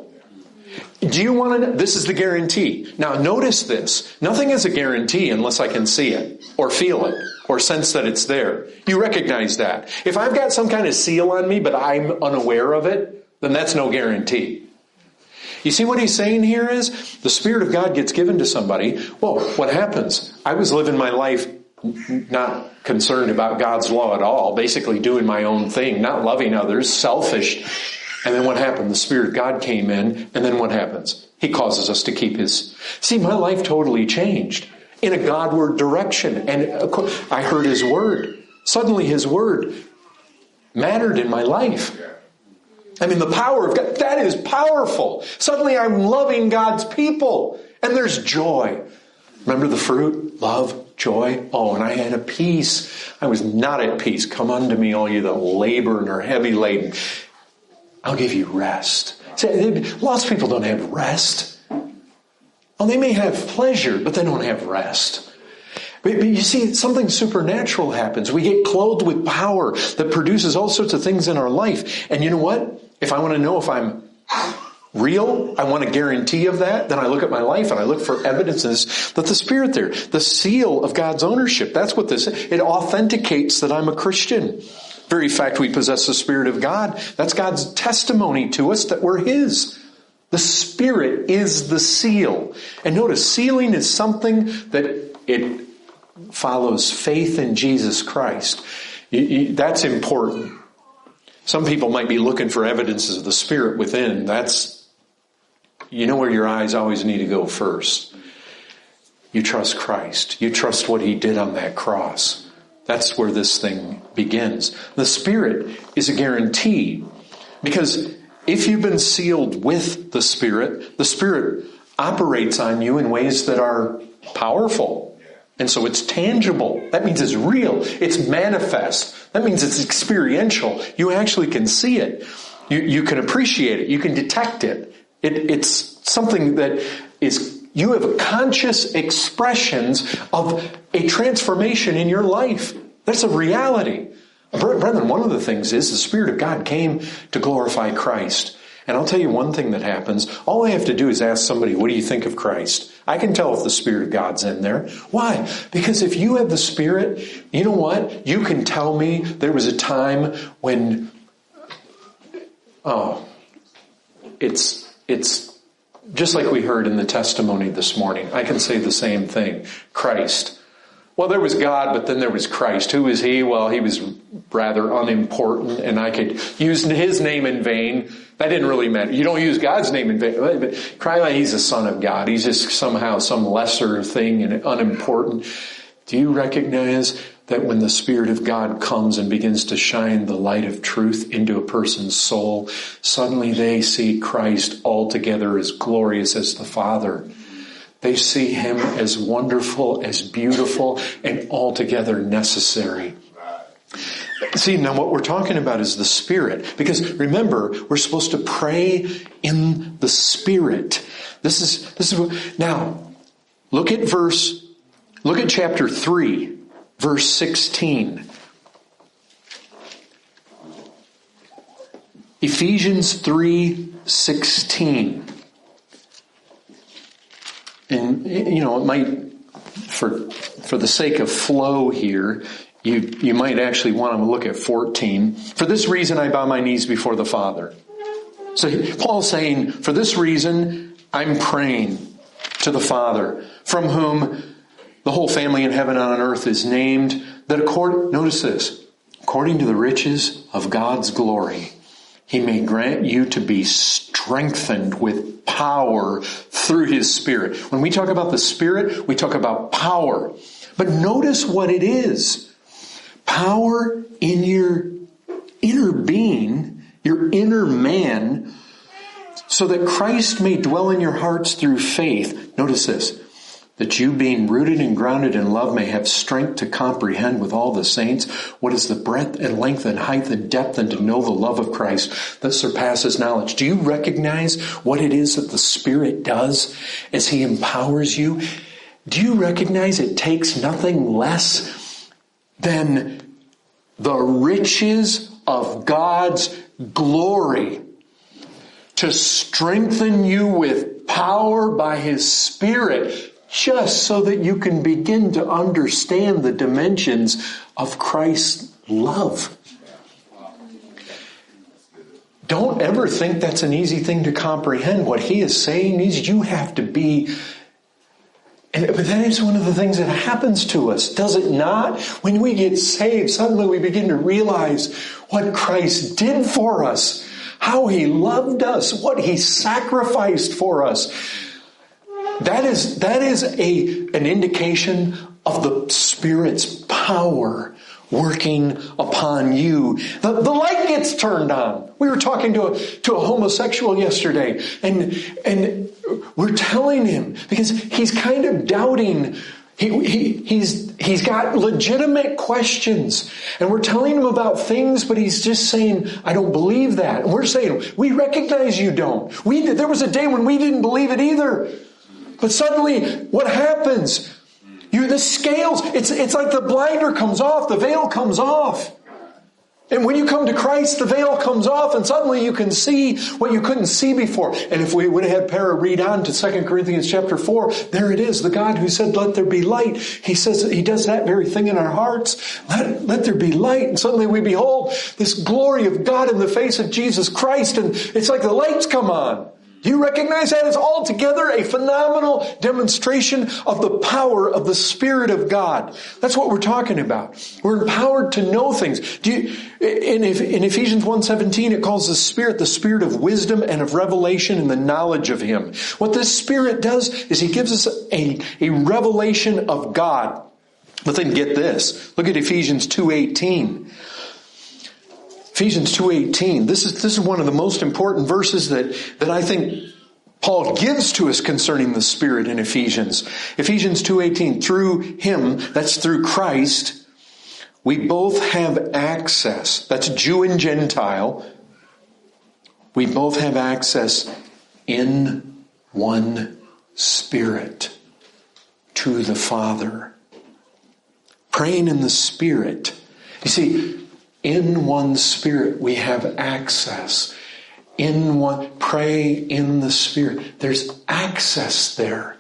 Do you want to know? This is the guarantee. Now notice this. Nothing is a guarantee unless I can see it or feel it or sense that it's there. You recognize that. If I've got some kind of seal on me but I'm unaware of it, then that's no guarantee. You see what he's saying here is the Spirit of God gets given to somebody. Well, what happens? I was living my life not concerned about God's law at all, basically doing my own thing, not loving others, selfish. And then what happened? The Spirit of God came in, and then what happens? He causes us to keep His... See, my life totally changed in a Godward direction. And I heard His Word. Suddenly His Word mattered in my life. I mean, the power of God, that is powerful. Suddenly I'm loving God's people. And there's joy. Remember the fruit? Love, joy. Oh, and I had a peace. I was not at peace. Come unto me, all you that labor and are heavy laden. I'll give you rest. See, lots of people don't have rest. Well, they may have pleasure, but they don't have rest. But you see, something supernatural happens. We get clothed with power that produces all sorts of things in our life. And you know what? If I want to know if I'm real, I want a guarantee of that, then I look at my life and I look for evidences that the Spirit there, the seal of God's ownership, that's what this is. It authenticates that I'm a Christian. Very fact we possess the Spirit of God, that's God's testimony to us that we're His. The Spirit is the seal. And notice, sealing is something that it follows faith in Jesus Christ. That's important. Some people might be looking for evidences of the Spirit within. You know where your eyes always need to go first. You trust Christ. You trust what He did on that cross. That's where this thing begins. The Spirit is a guarantee because if you've been sealed with the Spirit operates on you in ways that are powerful. And so it's tangible. That means it's real. It's manifest. That means it's experiential. You actually can see it. You can appreciate it. You can detect it. It's something that is... You have conscious expressions of a transformation in your life. That's a reality. Brethren, one of the things is the Spirit of God came to glorify Christ. And I'll tell you one thing that happens. All I have to do is ask somebody, what do you think of Christ? I can tell if the Spirit of God's in there. Why? Because if you have the Spirit, you know what? You can tell me there was a time when, it's just like we heard in the testimony this morning. I can say the same thing. Christ. Well, there was God, but then there was Christ. Who is He? Well, He was rather unimportant, and I could use His name in vain. That didn't really matter. You don't use God's name in vain. But Christ, He's the Son of God. He's just somehow some lesser thing and unimportant. Do you recognize that when the Spirit of God comes and begins to shine the light of truth into a person's soul, suddenly they see Christ altogether as glorious as the Father. They see Him as wonderful, as beautiful, and altogether necessary. See, now what we're talking about is the Spirit. Because remember, we're supposed to pray in the Spirit. This is what, now, look at chapter 3, verse 16. Ephesians 3:16. And, it might, for the sake of flow here, you might actually want to look at 14. For this reason I bow my knees before the Father. So Paul's saying, for this reason I'm praying to the Father, from whom the whole family in heaven and on earth is named, that notice this, according to the riches of God's glory, He may grant you to be strengthened with power through His Spirit. When we talk about the Spirit, we talk about power. But notice what it is. Power in your inner being, your inner man, so that Christ may dwell in your hearts through faith. Notice this. That you, being rooted and grounded in love, may have strength to comprehend with all the saints what is the breadth and length and height and depth, and to know the love of Christ that surpasses knowledge. Do you recognize what it is that the Spirit does as He empowers you? Do you recognize it takes nothing less than the riches of God's glory to strengthen you with power by His Spirit, just so that you can begin to understand the dimensions of Christ's love? Don't ever think that's an easy thing to comprehend. What he is saying is you have to be... But that is one of the things that happens to us, does it not? When we get saved, suddenly we begin to realize what Christ did for us, how He loved us, what He sacrificed for us. That is an indication of the Spirit's power working upon you. The light gets turned on. We were talking to a homosexual yesterday, and we're telling him, because he's kind of doubting. He's got legitimate questions, and we're telling him about things, but he's just saying, I don't believe that. And we're saying, we recognize you don't. There was a day when we didn't believe it either. But suddenly, what happens? The scales, it's like the blinder comes off, the veil comes off. And when you come to Christ, the veil comes off, and suddenly you can see what you couldn't see before. And if we would have had Para read on to 2 Corinthians chapter 4, there it is. The God who said, let there be light. He says He does that very thing in our hearts. Let there be light. And suddenly we behold this glory of God in the face of Jesus Christ. And it's like the lights come on. Do you recognize that as altogether a phenomenal demonstration of the power of the Spirit of God? That's what we're talking about. We're empowered to know things. In Ephesians 1:17, it calls the Spirit of wisdom and of revelation and the knowledge of Him. What this Spirit does is He gives us a revelation of God. But then get this. Look at Ephesians 2:18. Ephesians 2:18. This is one of the most important verses that I think Paul gives to us concerning the Spirit in Ephesians. Ephesians 2:18. Through Him, that's through Christ, we both have access. That's Jew and Gentile. We both have access in one Spirit to the Father. Praying in the Spirit. You see, in one Spirit we have access. Pray in the Spirit. There's access there.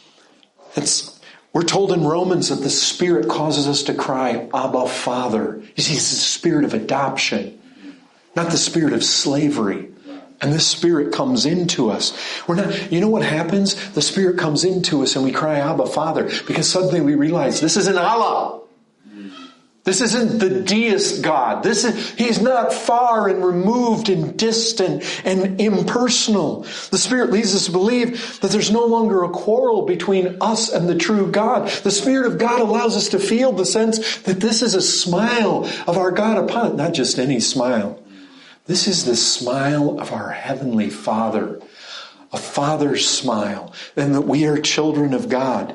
We're told in Romans that the Spirit causes us to cry, Abba, Father. You see, it's the Spirit of adoption, not the spirit of slavery. And this Spirit comes into us. You know what happens? The Spirit comes into us and we cry, Abba, Father, because suddenly we realize this isn't Allah. This isn't the deist God. He's not far and removed and distant and impersonal. The Spirit leads us to believe that there's no longer a quarrel between us and the true God. The Spirit of God allows us to feel the sense that this is a smile of our God upon it. Not just any smile. This is the smile of our Heavenly Father a Father's smile, and that we are children of God.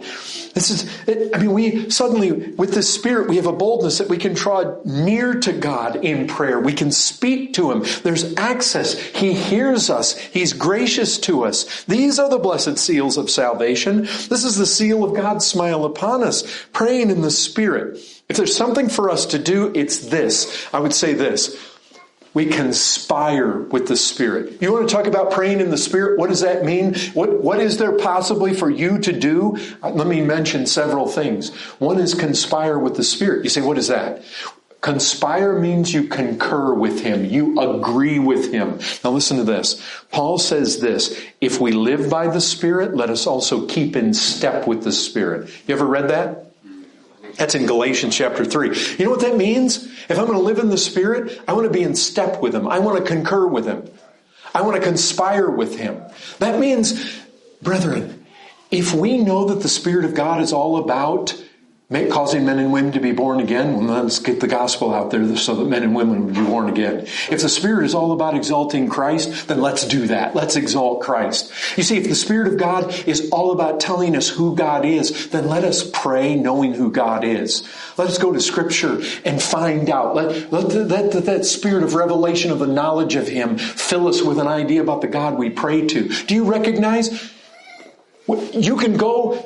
We suddenly, with the Spirit, we have a boldness that we can draw near to God in prayer. We can speak to Him. There's access. He hears us. He's gracious to us. These are the blessed seals of salvation. This is the seal of God's smile upon us, praying in the Spirit. If there's something for us to do, it's this. I would say this. We conspire with the Spirit. You want to talk about praying in the Spirit? What does that mean? What is there possibly for you to do? Let me mention several things. One is conspire with the Spirit. You say, what is that? Conspire means you concur with Him. You agree with Him. Now listen to this. Paul says this, if we live by the Spirit, let us also keep in step with the Spirit. You ever read that? That's in Galatians chapter 3. You know what that means? If I'm going to live in the Spirit, I want to be in step with Him. I want to concur with Him. I want to conspire with Him. That means, brethren, if we know that the Spirit of God is all about causing men and women to be born again, well, let's get the gospel out there so that men and women would be born again. If the Spirit is all about exalting Christ, then let's do that. Let's exalt Christ. You see, if the Spirit of God is all about telling us who God is, then let us pray knowing who God is. Let us go to Scripture and find out. Let that spirit of revelation of the knowledge of Him fill us with an idea about the God we pray to. Do you recognize? You can go...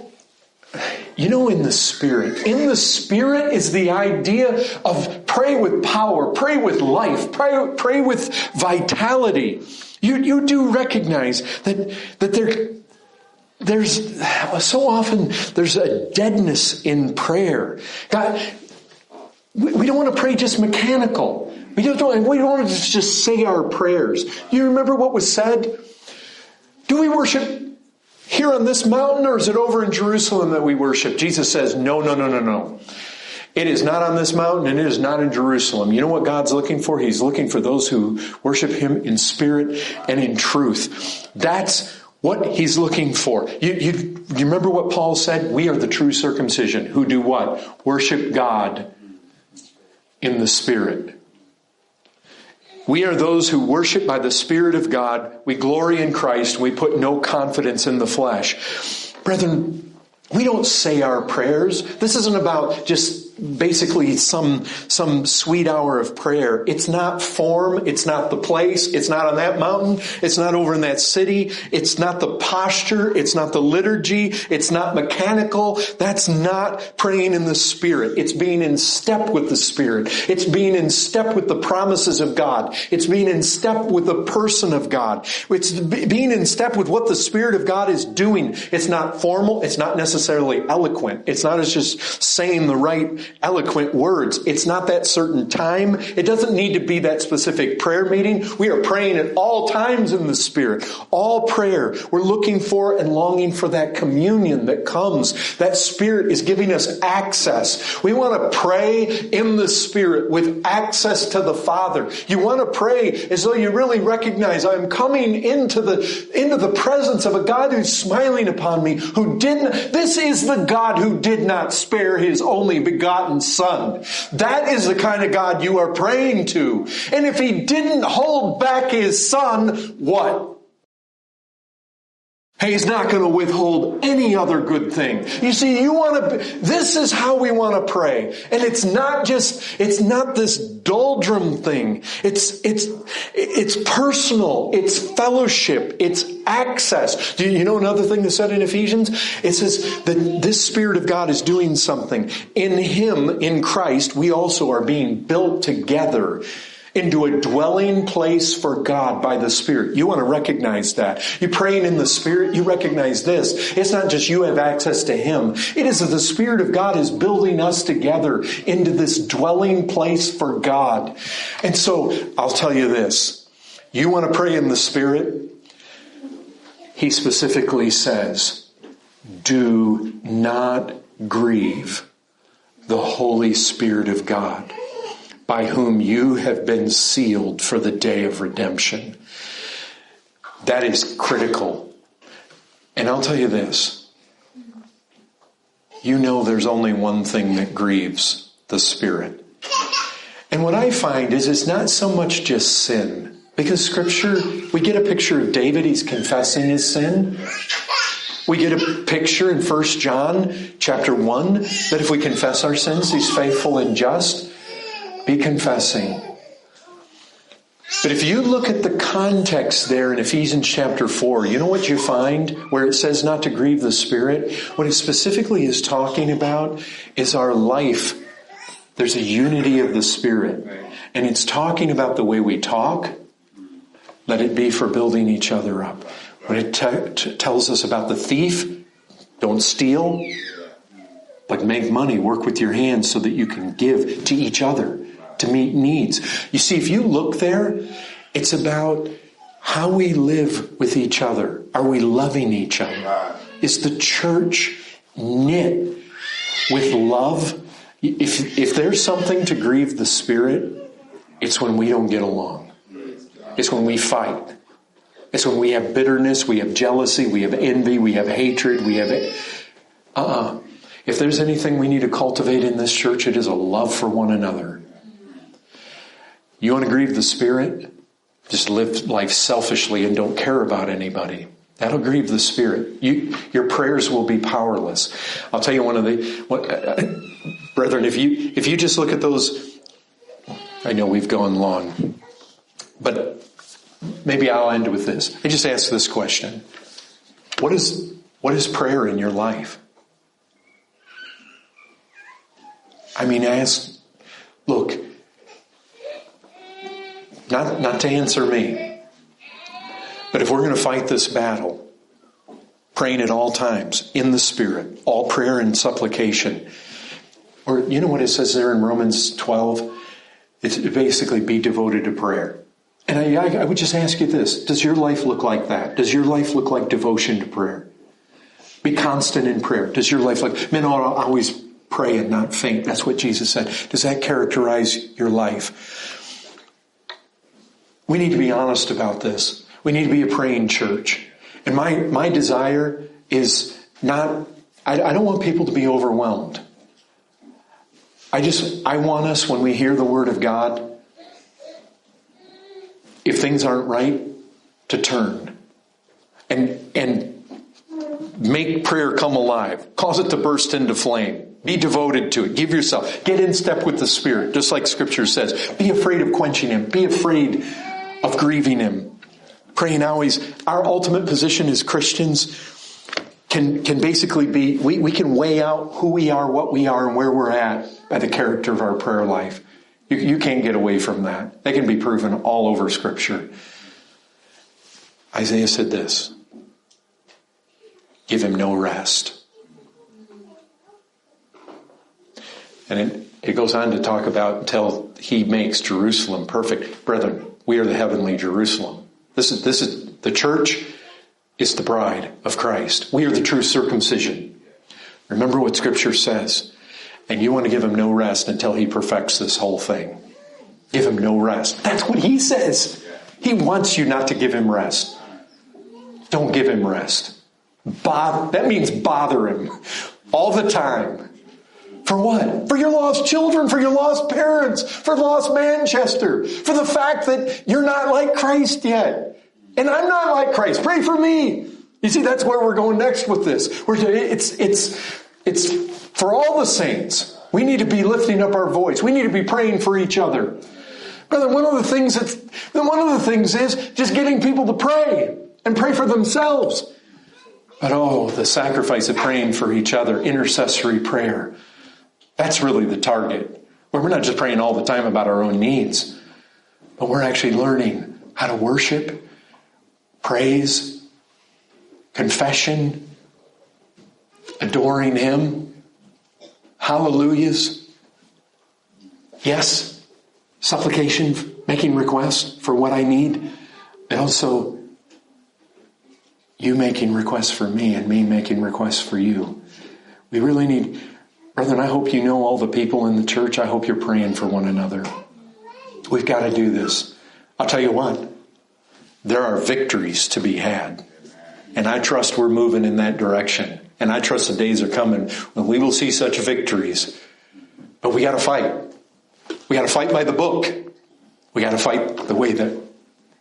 in the Spirit. In the Spirit is the idea of pray with power, pray with life, pray with vitality. You do recognize that there's so often there's a deadness in prayer. God, we don't want to pray just mechanical. We don't want to just say our prayers. You remember what was said? Do we worship here on this mountain, or is it over in Jerusalem that we worship? Jesus says, no. It is not on this mountain, and it is not in Jerusalem. You know what God's looking for? He's looking for those who worship Him in spirit and in truth. That's what He's looking for. You remember what Paul said? We are the true circumcision who do what? Worship God in the Spirit. We are those who worship by the Spirit of God. We glory in Christ. We put no confidence in the flesh. Brethren, we don't say our prayers. This isn't about just basically some sweet hour of prayer. It's not form. It's not the place. It's not on that mountain. It's not over in that city. It's not the posture. It's not the liturgy. It's not mechanical. That's not praying in the Spirit. It's being in step with the Spirit. It's being in step with the promises of God. It's being in step with the person of God. It's being in step with what the Spirit of God is doing. It's not formal. It's not necessarily eloquent. It's not just saying the right eloquent words. It's not that certain time. It doesn't need to be that specific prayer meeting. We are praying at all times in the Spirit. All prayer. We're looking for and longing for that communion that comes. That Spirit is giving us access. We want to pray in the Spirit with access to the Father. You want to pray as though you really recognize I'm coming into the presence of a God who's smiling upon me, this is the God who did not spare His only begotten Son. That is the kind of God you are praying to. And if He didn't hold back His Son, what? He's not going to withhold any other good thing. You see, this is how we want to pray. And it's not this doldrum thing. It's personal. It's fellowship. It's access. Do you know another thing that's said in Ephesians? It says that this Spirit of God is doing something. In Him, in Christ, we also are being built together into a dwelling place for God by the Spirit. You want to recognize that. You're praying in the Spirit, you recognize this. It's not just you have access to Him. It is that the Spirit of God is building us together into this dwelling place for God. And so, I'll tell you this. You want to pray in the Spirit? He specifically says, do not grieve the Holy Spirit of God, by whom you have been sealed for the day of redemption. That is critical. And I'll tell you this. You know there's only one thing that grieves the Spirit. And what I find is it's not so much just sin. Because Scripture, we get a picture of David, he's confessing his sin. We get a picture in 1 John chapter 1 that if we confess our sins, he's faithful and just. Be confessing. But if you look at the context there in Ephesians chapter 4, you know what you find where it says not to grieve the Spirit? What it specifically is talking about is our life. There's a unity of the Spirit. And it's talking about the way we talk. Let it be for building each other up. When it tells us about the thief, don't steal, but make money, work with your hands so that you can give to each other to meet needs. You see, if you look there, it's about how we live with each other. Are we loving each other? Is the church knit with love? If there's something to grieve the Spirit, it's when we don't get along. It's when we fight. It's when we have bitterness, we have jealousy, we have envy, we have hatred, we have... If there's anything we need to cultivate in this church, it is a love for one another. You want to grieve the Spirit? Just live life selfishly and don't care about anybody. That'll grieve the Spirit. Your prayers will be powerless. I'll tell you brethren, if you just look at those, I know we've gone long, but maybe I'll end with this. I just ask this question. What is prayer in your life? I mean, look, not to answer me, but if we're going to fight this battle, praying at all times, in the Spirit, all prayer and supplication, or you know what it says there in Romans 12? It's basically be devoted to prayer. And I would just ask you this. Does your life look like that? Does your life look like devotion to prayer? Be constant in prayer. Does your life look... Men ought to always pray and not faint. That's what Jesus said. Does that characterize your life? We need to be honest about this. We need to be a praying church. And my desire is not... I don't want people to be overwhelmed. I want us, when we hear the Word of God, if things aren't right, to turn and make prayer come alive. Cause it to burst into flame. Be devoted to it. Give yourself. Get in step with the Spirit, just like Scripture says. Be afraid of quenching Him. Be afraid of grieving Him. Praying always. Our ultimate position as Christians can basically be, we can weigh out who we are, what we are, and where we're at by the character of our prayer life. You can't get away from that. They can be proven all over Scripture. Isaiah said this. Give him no rest. And it goes on to talk about until he makes Jerusalem perfect. Brethren, we are the heavenly Jerusalem. This is the church is the bride of Christ. We are the true circumcision. Remember what Scripture says. And you want to give him no rest until he perfects this whole thing. Give him no rest. That's what he says. He wants you not to give him rest. Don't give him rest. That means bother him all the time. For what? For your lost children, for your lost parents, for lost Manchester, for the fact that you're not like Christ yet. And I'm not like Christ. Pray for me. You see, that's where we're going next with this. It's for all the saints. We need to be lifting up our voice. We need to be praying for each other. Brother, one of the things is just getting people to pray and pray for themselves. But the sacrifice of praying for each other, intercessory prayer, that's really the target. Where we're not just praying all the time about our own needs, but we're actually learning how to worship, praise, confession, adoring Him, hallelujahs, yes, supplication, making requests for what I need, but also you making requests for me and me making requests for you. We really need, brethren, I hope you know all the people in the church. I hope you're praying for one another. We've got to do this. I'll tell you what, there are victories to be had. And I trust we're moving in that direction. And I trust the days are coming when we will see such victories. But we got to fight. We got to fight by the book. We got to fight the way that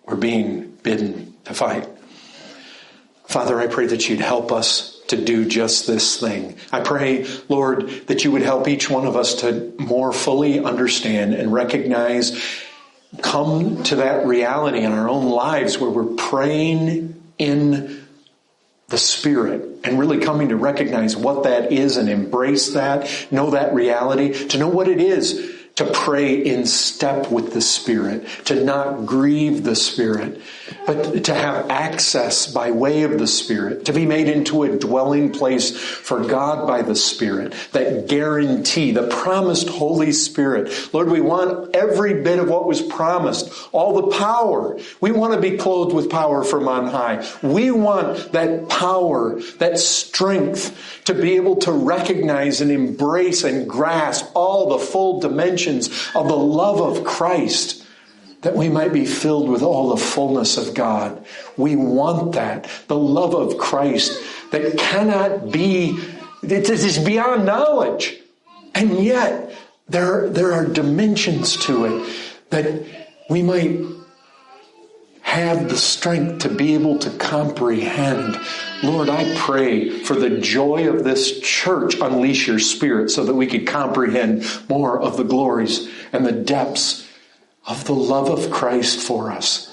we're being bidden to fight. Father, I pray that you'd help us to do just this thing. I pray, Lord, that you would help each one of us to more fully understand and recognize, come to that reality in our own lives where we're praying in the Spirit and really coming to recognize what that is and embrace that, know that reality, to know what it is to pray in step with the Spirit, to not grieve the Spirit, but to have access by way of the Spirit, to be made into a dwelling place for God by the Spirit, that guarantee, the promised Holy Spirit. Lord, we want every bit of what was promised, all the power. We want to be clothed with power from on high. We want that power, that strength to be able to recognize and embrace and grasp all the full dimensions of the love of Christ, that we might be filled with all the fullness of God. We want that. The love of Christ that cannot be, it is beyond knowledge. And yet, there are dimensions to it that we might have the strength to be able to comprehend. Lord, I pray for the joy of this church, unleash your Spirit so that we could comprehend more of the glories and the depths of the love of Christ for us.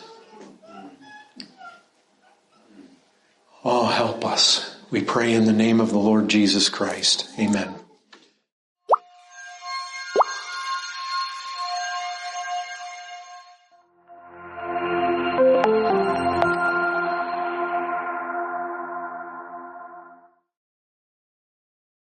Oh, help us. We pray in the name of the Lord Jesus Christ. Amen.